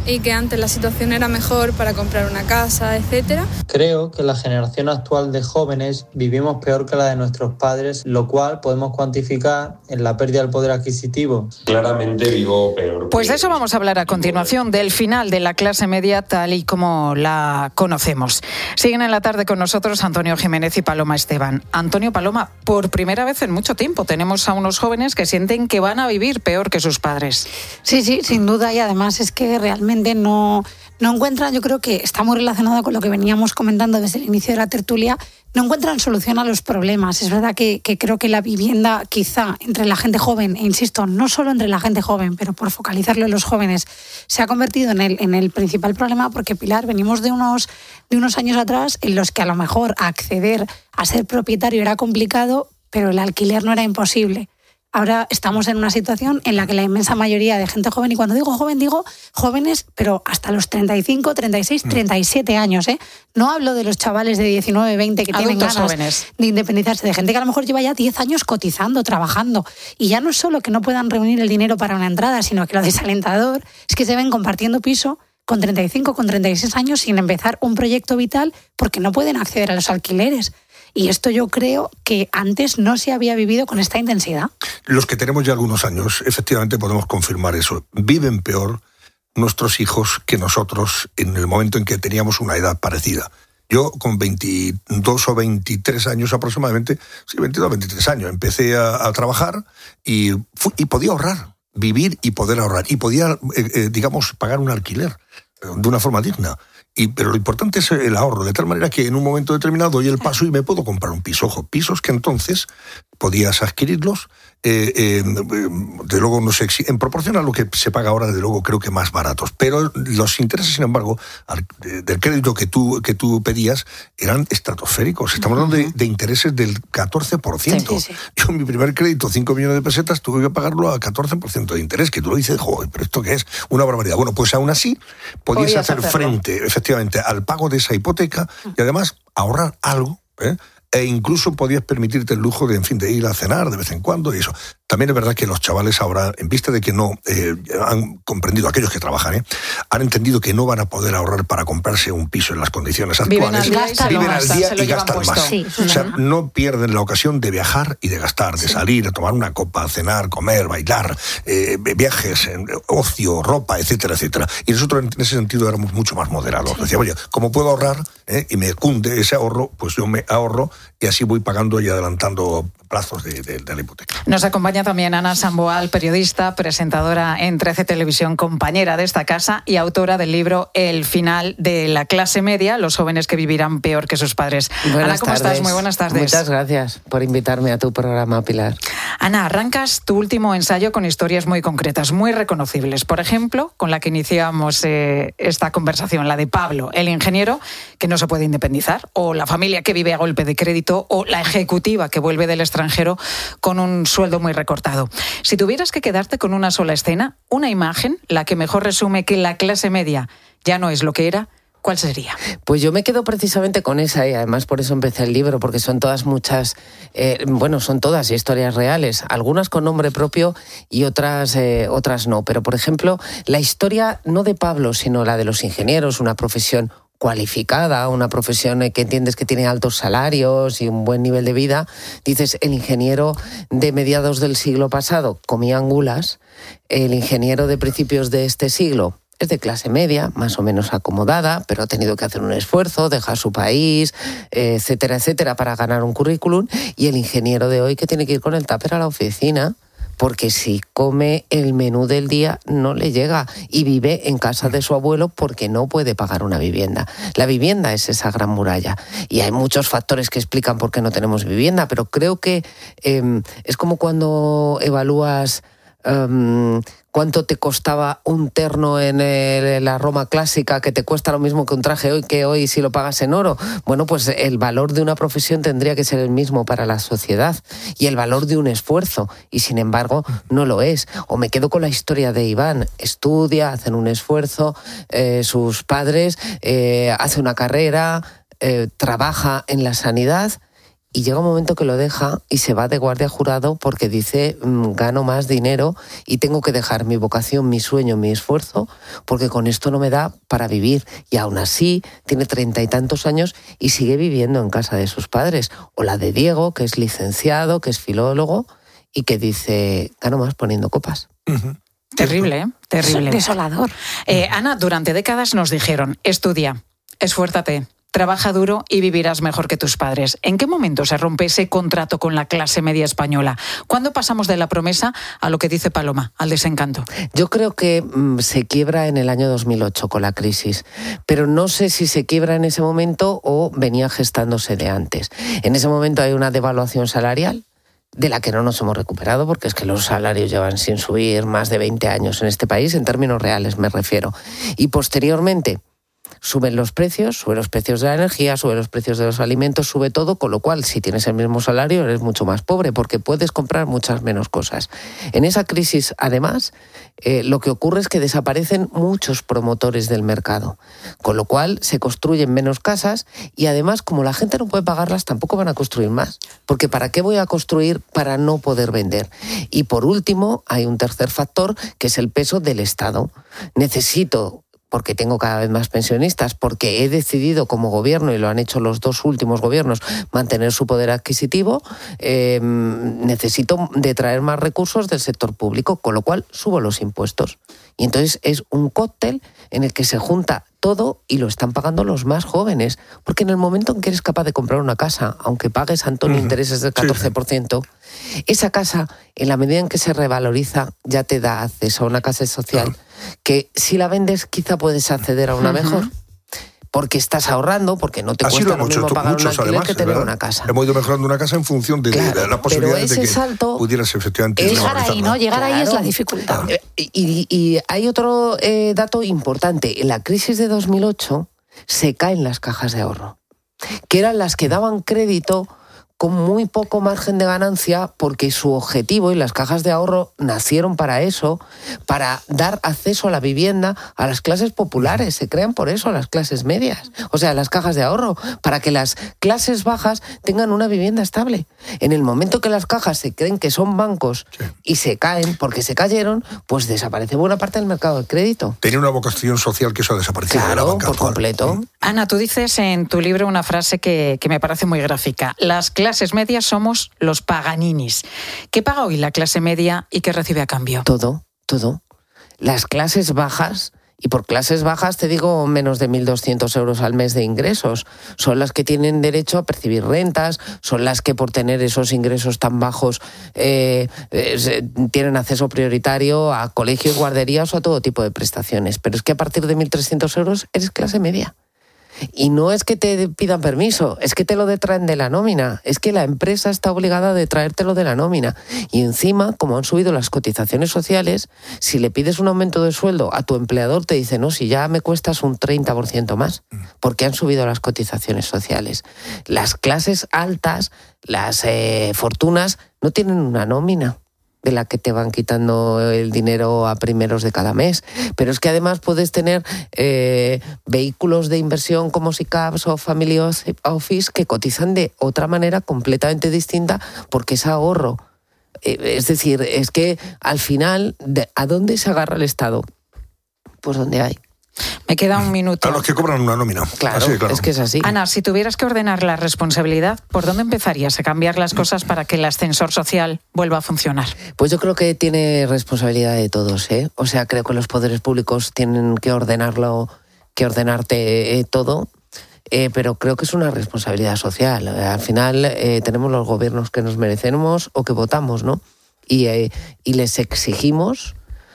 y que antes la situación era mejor para comprar una casa, etcétera. Creo que la generación actual de jóvenes vivimos peor que la de nuestros padres, lo cual podemos cuantificar en la pérdida del poder adquisitivo. Claramente vivo peor. Pues de eso vamos a hablar a continuación, del final de la clase media tal y como la conocemos. Siguen en la tarde con nosotros Antonio Jiménez y Paloma Esteban. Antonio, Paloma, por primera vez en mucho tiempo tenemos a unos jóvenes que sienten que van a vivir peor que sus padres. Sí, sí, sin duda, y además es que realmente no, no encuentran, yo creo que está muy relacionado con lo que veníamos comentando desde el inicio de la tertulia, no encuentran solución a los problemas. Es verdad que, que creo que la vivienda, quizá entre la gente joven, e insisto, no solo entre la gente joven, pero por focalizarlo en los jóvenes, se ha convertido en el, en el principal problema, porque, Pilar, venimos de unos, de unos años atrás en los que a lo mejor acceder a ser propietario era complicado, pero el alquiler no era imposible. Ahora estamos en una situación en la que la inmensa mayoría de gente joven, y cuando digo joven digo jóvenes, pero hasta los treinta y cinco, treinta y seis, treinta y siete años, ¿eh? No hablo de los chavales de diecinueve, veinte que Adultos tienen ganas jóvenes. de independizarse, de gente que a lo mejor lleva ya diez años cotizando, trabajando, y ya no es solo que no puedan reunir el dinero para una entrada, sino que lo desalentador es que se ven compartiendo piso con treinta y cinco, con treinta y seis años sin empezar un proyecto vital porque no pueden acceder a los alquileres. Y esto yo creo que antes no se había vivido con esta intensidad. Los que tenemos ya algunos años, efectivamente podemos confirmar eso. Viven peor nuestros hijos que nosotros en el momento en que teníamos una edad parecida. Yo con veintidós o veintitrés años aproximadamente, sí, veintidós, veintitrés años, empecé a, a trabajar y, fui, y podía ahorrar, vivir y poder ahorrar. Y podía, eh, eh, digamos, pagar un alquiler de una forma digna. Y, pero lo importante es el ahorro, de tal manera que en un momento determinado doy el paso y me puedo comprar un piso. Ojo, pisos que entonces podías adquirirlos, eh, eh, de luego no sé, en proporción a lo que se paga ahora, desde luego creo que más baratos. Pero los intereses, sin embargo, al, de, del crédito que tú, que tú pedías eran estratosféricos. Estamos hablando de, de intereses del catorce por ciento. Sí, sí, sí. Yo mi primer crédito, cinco millones de pesetas, tuve que pagarlo a catorce por ciento de interés, que tú lo dices, joder, pero ¿esto qué es? Una barbaridad. Bueno, pues aún así podías, podías hacer hacerlo. frente, efectivamente, al pago de esa hipoteca y además ahorrar algo, ¿eh? E incluso podías permitirte el lujo de, en fin, de ir a cenar de vez en cuando y eso. También es verdad que los chavales ahora, en vista de que no eh, han comprendido, aquellos que trabajan, ¿eh? han entendido que no van a poder ahorrar para comprarse un piso en las condiciones actuales. Viven al día, viven al día y gastan más. Sí, o sea, no pierden la ocasión de viajar y de gastar, de sí. salir, a tomar una copa, cenar, comer, bailar, eh, viajes, ocio, ropa, etcétera, etcétera. Y nosotros en ese sentido éramos mucho más moderados. Sí. Decíamos, oye, como puedo ahorrar eh, y me cunde ese ahorro, pues yo me ahorro y así voy pagando y adelantando plazos de, de, de la hipoteca. Nos acompaña también Ana Samboal, periodista, presentadora en trece Televisión, compañera de esta casa y autora del libro El final de la clase media, los jóvenes que vivirán peor que sus padres. Buenas Ana, ¿cómo tardes. estás? Muy buenas tardes. Muchas gracias por invitarme a tu programa, Pilar. Ana, arrancas tu último ensayo con historias muy concretas, muy reconocibles. Por ejemplo, con la que iniciamos eh, esta conversación, la de Pablo, el ingeniero que no se puede independizar, o la familia que vive a golpe de crédito, o la ejecutiva que vuelve del extranjero con un sueldo muy recortado. Si tuvieras que quedarte con una sola escena, una imagen, la que mejor resume que la clase media ya no es lo que era, ¿cuál sería? Pues yo me quedo precisamente con esa y además por eso empecé el libro, porque son todas muchas, eh, bueno, son todas historias reales, algunas con nombre propio y otras, eh, otras no. Pero, por ejemplo, la historia no de Pablo, sino la de los ingenieros, una profesión cualificada, una profesión que entiendes que tiene altos salarios y un buen nivel de vida. Dices, el ingeniero de mediados del siglo pasado comía angulas, el ingeniero de principios de este siglo es de clase media, más o menos acomodada, pero ha tenido que hacer un esfuerzo, dejar su país, etcétera, etcétera, para ganar un currículum, y el ingeniero de hoy que tiene que ir con el tupper a la oficina, porque si come el menú del día no le llega y vive en casa de su abuelo porque no puede pagar una vivienda. La vivienda es esa gran muralla y hay muchos factores que explican por qué no tenemos vivienda, pero creo que eh, es como cuando evalúas Um, cuánto te costaba un terno en, el, en la Roma clásica, que te cuesta lo mismo que un traje hoy, que hoy si lo pagas en oro. Bueno, pues el valor de una profesión tendría que ser el mismo para la sociedad y el valor de un esfuerzo, y sin embargo no lo es. O me quedo con la historia de Iván, estudia, hacen un esfuerzo, eh, sus padres, eh, hace una carrera, eh, trabaja en la sanidad y llega un momento que lo deja y se va de guardia jurado porque dice, mmm, gano más dinero y tengo que dejar mi vocación, mi sueño, mi esfuerzo, porque con esto no me da para vivir. Y aún así tiene treinta y tantos años y sigue viviendo en casa de sus padres. O la de Diego, que es licenciado, que es filólogo y que dice, gano más poniendo copas. Uh-huh. Terrible, ¿eh? Terrible. Desolador. Eh, Ana, durante décadas nos dijeron, estudia, esfuérzate, trabaja duro y vivirás mejor que tus padres. ¿En qué momento se rompe ese contrato con la clase media española? ¿Cuándo pasamos de la promesa a lo que dice Paloma, al desencanto? Yo creo que mmm, se quiebra en el año dos mil ocho con la crisis, pero no sé si se quiebra en ese momento o venía gestándose de antes. En ese momento hay una devaluación salarial de la que no nos hemos recuperado, porque es que los salarios llevan sin subir más de veinte años en este país, en términos reales me refiero. Y posteriormente suben los precios, suben los precios de la energía, suben los precios de los alimentos, sube todo, con lo cual si tienes el mismo salario eres mucho más pobre porque puedes comprar muchas menos cosas. En esa crisis, además, eh, lo que ocurre es que desaparecen muchos promotores del mercado, con lo cual se construyen menos casas y además, como la gente no puede pagarlas, tampoco van a construir más, porque ¿para qué voy a construir para no poder vender? Y por último, hay un tercer factor que es el peso del Estado. Necesito, porque tengo cada vez más pensionistas, porque he decidido como gobierno, y lo han hecho los dos últimos gobiernos, mantener su poder adquisitivo, eh, necesito de traer más recursos del sector público, con lo cual subo los impuestos. Y entonces es un cóctel en el que se junta todo y lo están pagando los más jóvenes. Porque en el momento en que eres capaz de comprar una casa, aunque pagues, Antonio, uh-huh. intereses del catorce por ciento, sí. esa casa, en la medida en que se revaloriza, ya te da acceso a una casa social, uh-huh. que si la vendes quizá puedes acceder a una uh-huh. mejor. Porque estás ahorrando, porque no te Así cuesta lo, lo mucho, mismo pagar muchos, un alquiler además, que tener ¿verdad? una casa. Hemos ido mejorando una casa en función de, claro, de la posibilidad de que salto, pudieras efectivamente llegar ahí, ¿no? Llegar claro. ahí es la dificultad. Eh, y, y hay otro eh, dato importante. En la crisis de dos mil ocho se caen las cajas de ahorro, que eran las que daban crédito con muy poco margen de ganancia, porque su objetivo, y las cajas de ahorro nacieron para eso, para dar acceso a la vivienda a las clases populares. Se crean por eso las clases medias, o sea, las cajas de ahorro, para que las clases bajas tengan una vivienda estable. En el momento que las cajas se creen que son bancos sí. y se caen porque se cayeron, pues desaparece buena parte del mercado del crédito. Tenía una vocación social que eso ha desaparecido. Claro, de la banca por actual. completo. Ana, tú dices en tu libro una frase que, que me parece muy gráfica. Las clases medias somos los paganinis. ¿Qué paga hoy la clase media y qué recibe a cambio? Todo, todo. Las clases bajas, y por clases bajas te digo menos de mil doscientos euros al mes de ingresos, son las que tienen derecho a percibir rentas, son las que por tener esos ingresos tan bajos eh, eh, tienen acceso prioritario a colegios, guarderías o a todo tipo de prestaciones. Pero es que a partir de mil trescientos euros eres clase media. Y no es que te pidan permiso, es que te lo detraen de la nómina, es que la empresa está obligada a detraértelo de la nómina. Y encima, como han subido las cotizaciones sociales, si le pides un aumento de sueldo a tu empleador, te dice, no, si ya me cuestas un treinta por ciento más, porque han subido las cotizaciones sociales. Las clases altas, las eh, fortunas, no tienen una nómina de la que te van quitando el dinero a primeros de cada mes. Pero es que además puedes tener eh, vehículos de inversión como SICAVs o Family Office que cotizan de otra manera completamente distinta porque es ahorro. Eh, es decir, es que al final, de, ¿a dónde se agarra el Estado? Pues donde hay. Me queda un minuto. A los que cobran una nómina. Claro, así, claro, es que es así. Ana, si tuvieras que ordenar la responsabilidad, ¿por dónde empezarías a cambiar las cosas para que el ascensor social vuelva a funcionar? Pues yo creo que tiene responsabilidad de todos, ¿eh? O sea, creo que los poderes públicos tienen que ordenarlo, que ordenarte eh, todo, eh, pero creo que es una responsabilidad social. Al final eh, tenemos los gobiernos que nos merecemos o que votamos, ¿no? Y, eh, y les exigimos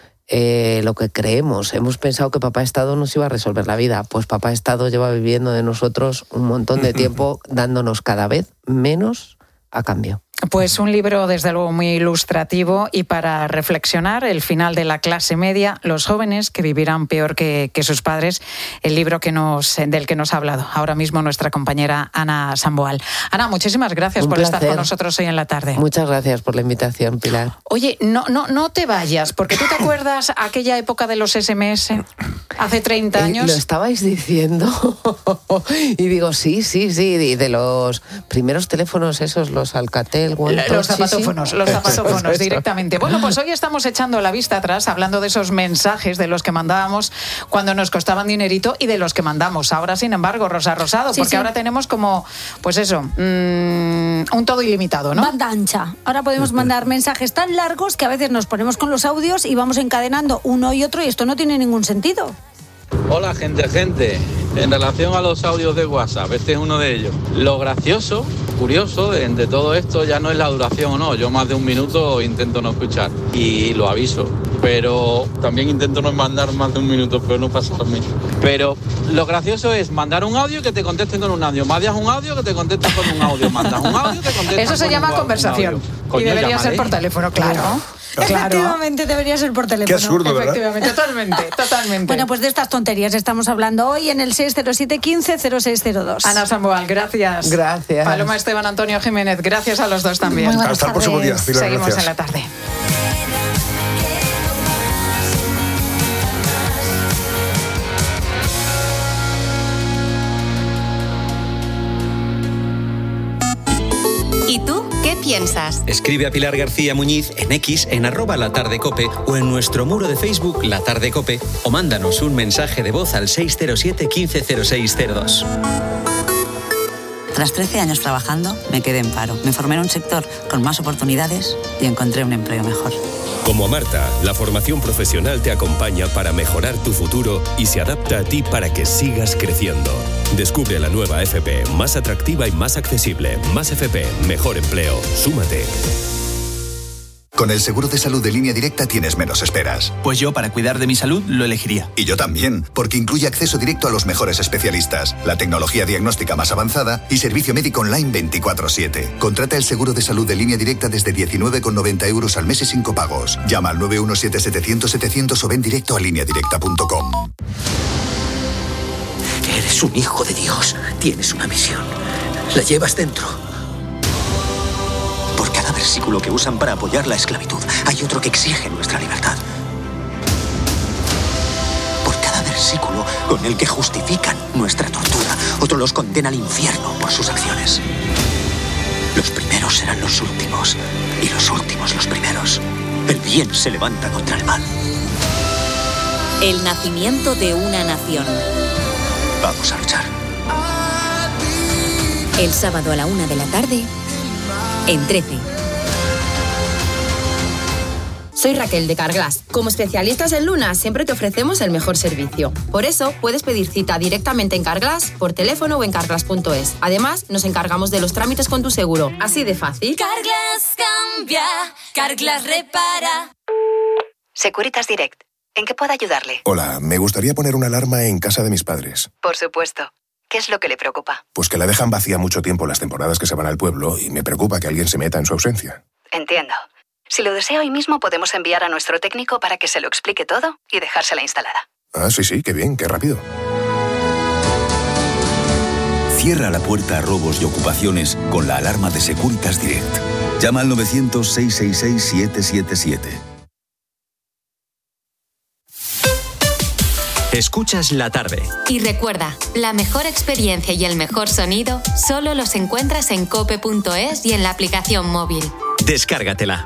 Eh, lo que creemos. Hemos pensado que Papá Estado nos iba a resolver la vida. Pues Papá Estado lleva viviendo de nosotros un montón de tiempo, dándonos cada vez menos a cambio. Pues un libro desde luego muy ilustrativo y para reflexionar el final de la clase media, los jóvenes que vivirán peor que, que sus padres, el libro que nos, del que nos ha hablado ahora mismo nuestra compañera Ana Samboal. Ana, muchísimas gracias un por placer. estar con nosotros hoy en la tarde. Muchas gracias por la invitación, Pilar. Oye, no, no, no te vayas, porque tú te acuerdas aquella época de los ese eme ese, hace treinta años... Lo estabais diciendo y digo, sí, sí, sí, de los primeros teléfonos esos, los Alcatel, One Los zapatófonos, sí, sí. los zapatófonos directamente. Bueno, pues hoy estamos echando la vista atrás, hablando de esos mensajes de los que mandábamos cuando nos costaban dinerito y de los que mandamos ahora, sin embargo, Rosa Rosado, Sí, porque sí. ahora tenemos como, pues eso, mmm, un todo ilimitado, ¿no? Banda ancha. Ahora podemos mandar mensajes tan largos que a veces nos ponemos con los audios y vamos encadenando uno y otro y esto no tiene ningún sentido. Hola gente, gente. En relación a los audios de WhatsApp, este es uno de ellos. Lo gracioso, curioso de, de todo esto ya no es la duración o no. Yo más de un minuto intento no escuchar y lo aviso. Pero también intento no mandar más de un minuto, pero no pasa a mí. Pero lo gracioso es mandar un audio y que te contesten con un audio. Mandas un audio que te contesten con un audio. Mandas un audio y te contestan Eso se con llama un, conversación. un Y Coño, debería llamaré. ser por teléfono, claro. Claro. Efectivamente, debería ser por teléfono. Qué absurdo, ¿verdad? Efectivamente, totalmente, totalmente. Bueno, pues de estas tonterías estamos hablando hoy en el seis cero siete, quince, cero seis cero dos. Ana Samboal, gracias. Gracias. Paloma Esteban, Antonio Jiménez, gracias a los dos también. Muy buenas Hasta el próximo día, tardes. Pilar, Seguimos gracias. en la tarde. ¿Y tú qué piensas? Escribe a Pilar García Muñiz en X, en arroba La Tarde Cope o en nuestro muro de Facebook La Tarde Cope o mándanos un mensaje de voz al seis cero siete, quince, cero seis cero dos. Tras trece años trabajando, me quedé en paro. Me formé en un sector con más oportunidades y encontré un empleo mejor. Como Marta, la formación profesional te acompaña para mejorar tu futuro y se adapta a ti para que sigas creciendo. Descubre la nueva F P, más atractiva y más accesible. Más F P, mejor empleo. Súmate. Con el seguro de salud de Línea Directa tienes menos esperas. Pues yo, para cuidar de mi salud, lo elegiría. Y yo también, porque incluye acceso directo a los mejores especialistas, la tecnología diagnóstica más avanzada y servicio médico online veinticuatro siete. Contrata el seguro de salud de Línea Directa desde diecinueve con noventa euros al mes y sin copagos. Llama al nueve uno siete, setecientos, setecientos o ven directo a línea directa punto com. Eres un hijo de Dios. Tienes una misión. La llevas dentro. Por cada versículo que usan para apoyar la esclavitud, hay otro que exige nuestra libertad. Por cada versículo con el que justifican nuestra tortura, otro los condena al infierno por sus acciones. Los primeros serán los últimos y los últimos los primeros. El bien se levanta contra el mal. El nacimiento de una nación. Vamos a luchar. El sábado a la una de la tarde, en trece. Soy Raquel de Carglass. Como especialistas en Luna, siempre te ofrecemos el mejor servicio. Por eso, puedes pedir cita directamente en Carglass, por teléfono o en carglass punto es. Además, nos encargamos de los trámites con tu seguro. Así de fácil. Carglass cambia, Carglass repara. Securitas Direct. ¿En qué puedo ayudarle? Hola, me gustaría poner una alarma en casa de mis padres. Por supuesto. ¿Qué es lo que le preocupa? Pues que la dejan vacía mucho tiempo las temporadas que se van al pueblo y me preocupa que alguien se meta en su ausencia. Entiendo. Si lo desea hoy mismo, podemos enviar a nuestro técnico para que se lo explique todo y dejársela instalada. Ah, sí, sí, qué bien, qué rápido. Cierra la puerta a robos y ocupaciones con la alarma de Securitas Direct. Llama al novecientos, seiscientos sesenta y seis, siete siete siete. Escuchas La Tarde. Y recuerda, la mejor experiencia y el mejor sonido solo los encuentras en cope punto es y en la aplicación móvil. Descárgatela.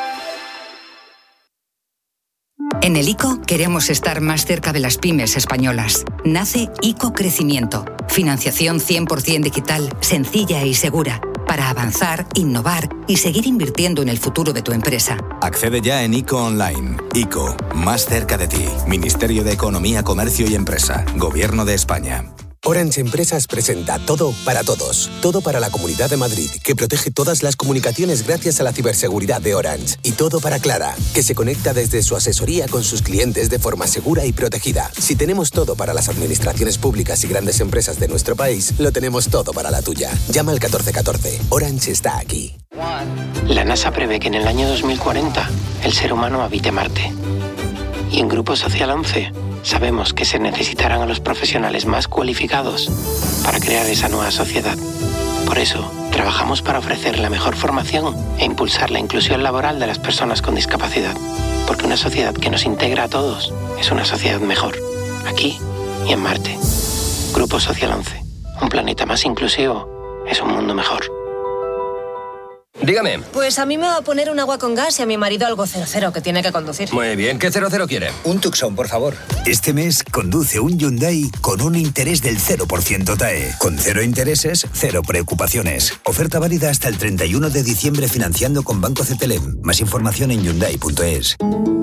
En el ICO queremos estar más cerca de las pymes españolas. Nace ICO Crecimiento. Financiación cien por ciento digital, sencilla y segura, para avanzar, innovar y seguir invirtiendo en el futuro de tu empresa. Accede ya en ICO Online. ICO, más cerca de ti. Ministerio de Economía, Comercio y Empresa. Gobierno de España. Orange Empresas presenta Todo para Todos. Todo para la Comunidad de Madrid, que protege todas las comunicaciones gracias a la ciberseguridad de Orange. Y todo para Clara, que se conecta desde su asesoría con sus clientes de forma segura y protegida. Si tenemos todo para las administraciones públicas y grandes empresas de nuestro país, lo tenemos todo para la tuya. Llama al catorce catorce. Orange está aquí. La NASA prevé que en el año dos mil cuarenta el ser humano habite Marte. Y en Grupo Social once sabemos que se necesitarán a los profesionales más cualificados para crear esa nueva sociedad. Por eso, trabajamos para ofrecer la mejor formación e impulsar la inclusión laboral de las personas con discapacidad. Porque una sociedad que nos integra a todos es una sociedad mejor. aquí y en Marte. Grupo Social once. Un planeta más inclusivo es un mundo mejor. Dígame. Pues a mí me va a poner un agua con gas y a mi marido algo cero cero que tiene que conducir. Muy bien, ¿qué cero cero quiere? Un Tucson, por favor. Este mes conduce un Hyundai con un interés del cero por ciento T A E. Con cero intereses, cero preocupaciones. Oferta válida hasta el treinta y uno de diciembre financiando con Banco C T L M. Más información en hyundai punto es.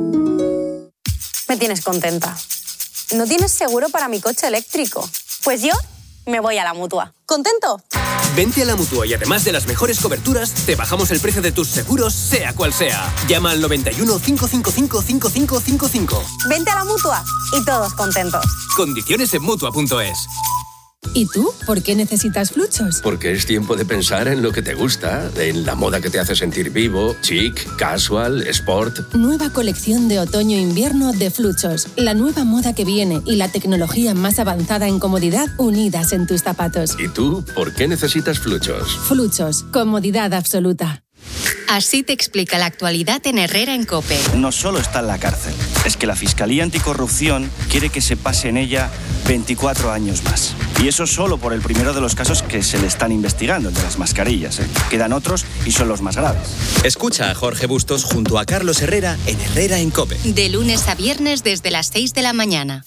Me tienes contenta. ¿No tienes seguro para mi coche eléctrico? Pues yo me voy a la Mutua. ¿Contento? Vente a la Mutua y además de las mejores coberturas, te bajamos el precio de tus seguros, sea cual sea. Llama al noventa y uno, cinco cinco cinco, cinco cinco cinco cinco. Vente a la Mutua y todos contentos. Condiciones en Mutua punto es. ¿Y tú? ¿Por qué necesitas Fluchos? Porque es tiempo de pensar en lo que te gusta, en la moda que te hace sentir vivo, chic, casual, sport. Nueva colección de otoño-invierno de Fluchos. La nueva moda que viene y la tecnología más avanzada en comodidad unidas en tus zapatos. ¿Y tú? ¿Por qué necesitas Fluchos? Fluchos. Comodidad absoluta. Así te explica la actualidad en Herrera en COPE. No solo está en la cárcel, es que la Fiscalía Anticorrupción quiere que se pase en ella veinticuatro años más. Y eso solo por el primero de los casos que se le están investigando, el de las mascarillas, ¿eh? Quedan otros y son los más graves. Escucha a Jorge Bustos junto a Carlos Herrera en Herrera en COPE. De lunes a viernes desde las seis de la mañana.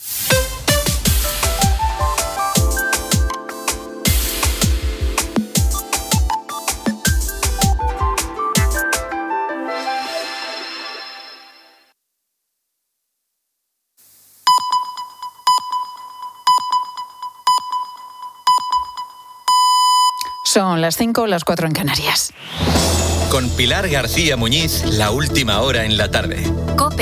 Son las cinco, las cuatro en Canarias. Con Pilar García Muñiz, la última hora en la tarde. COPE.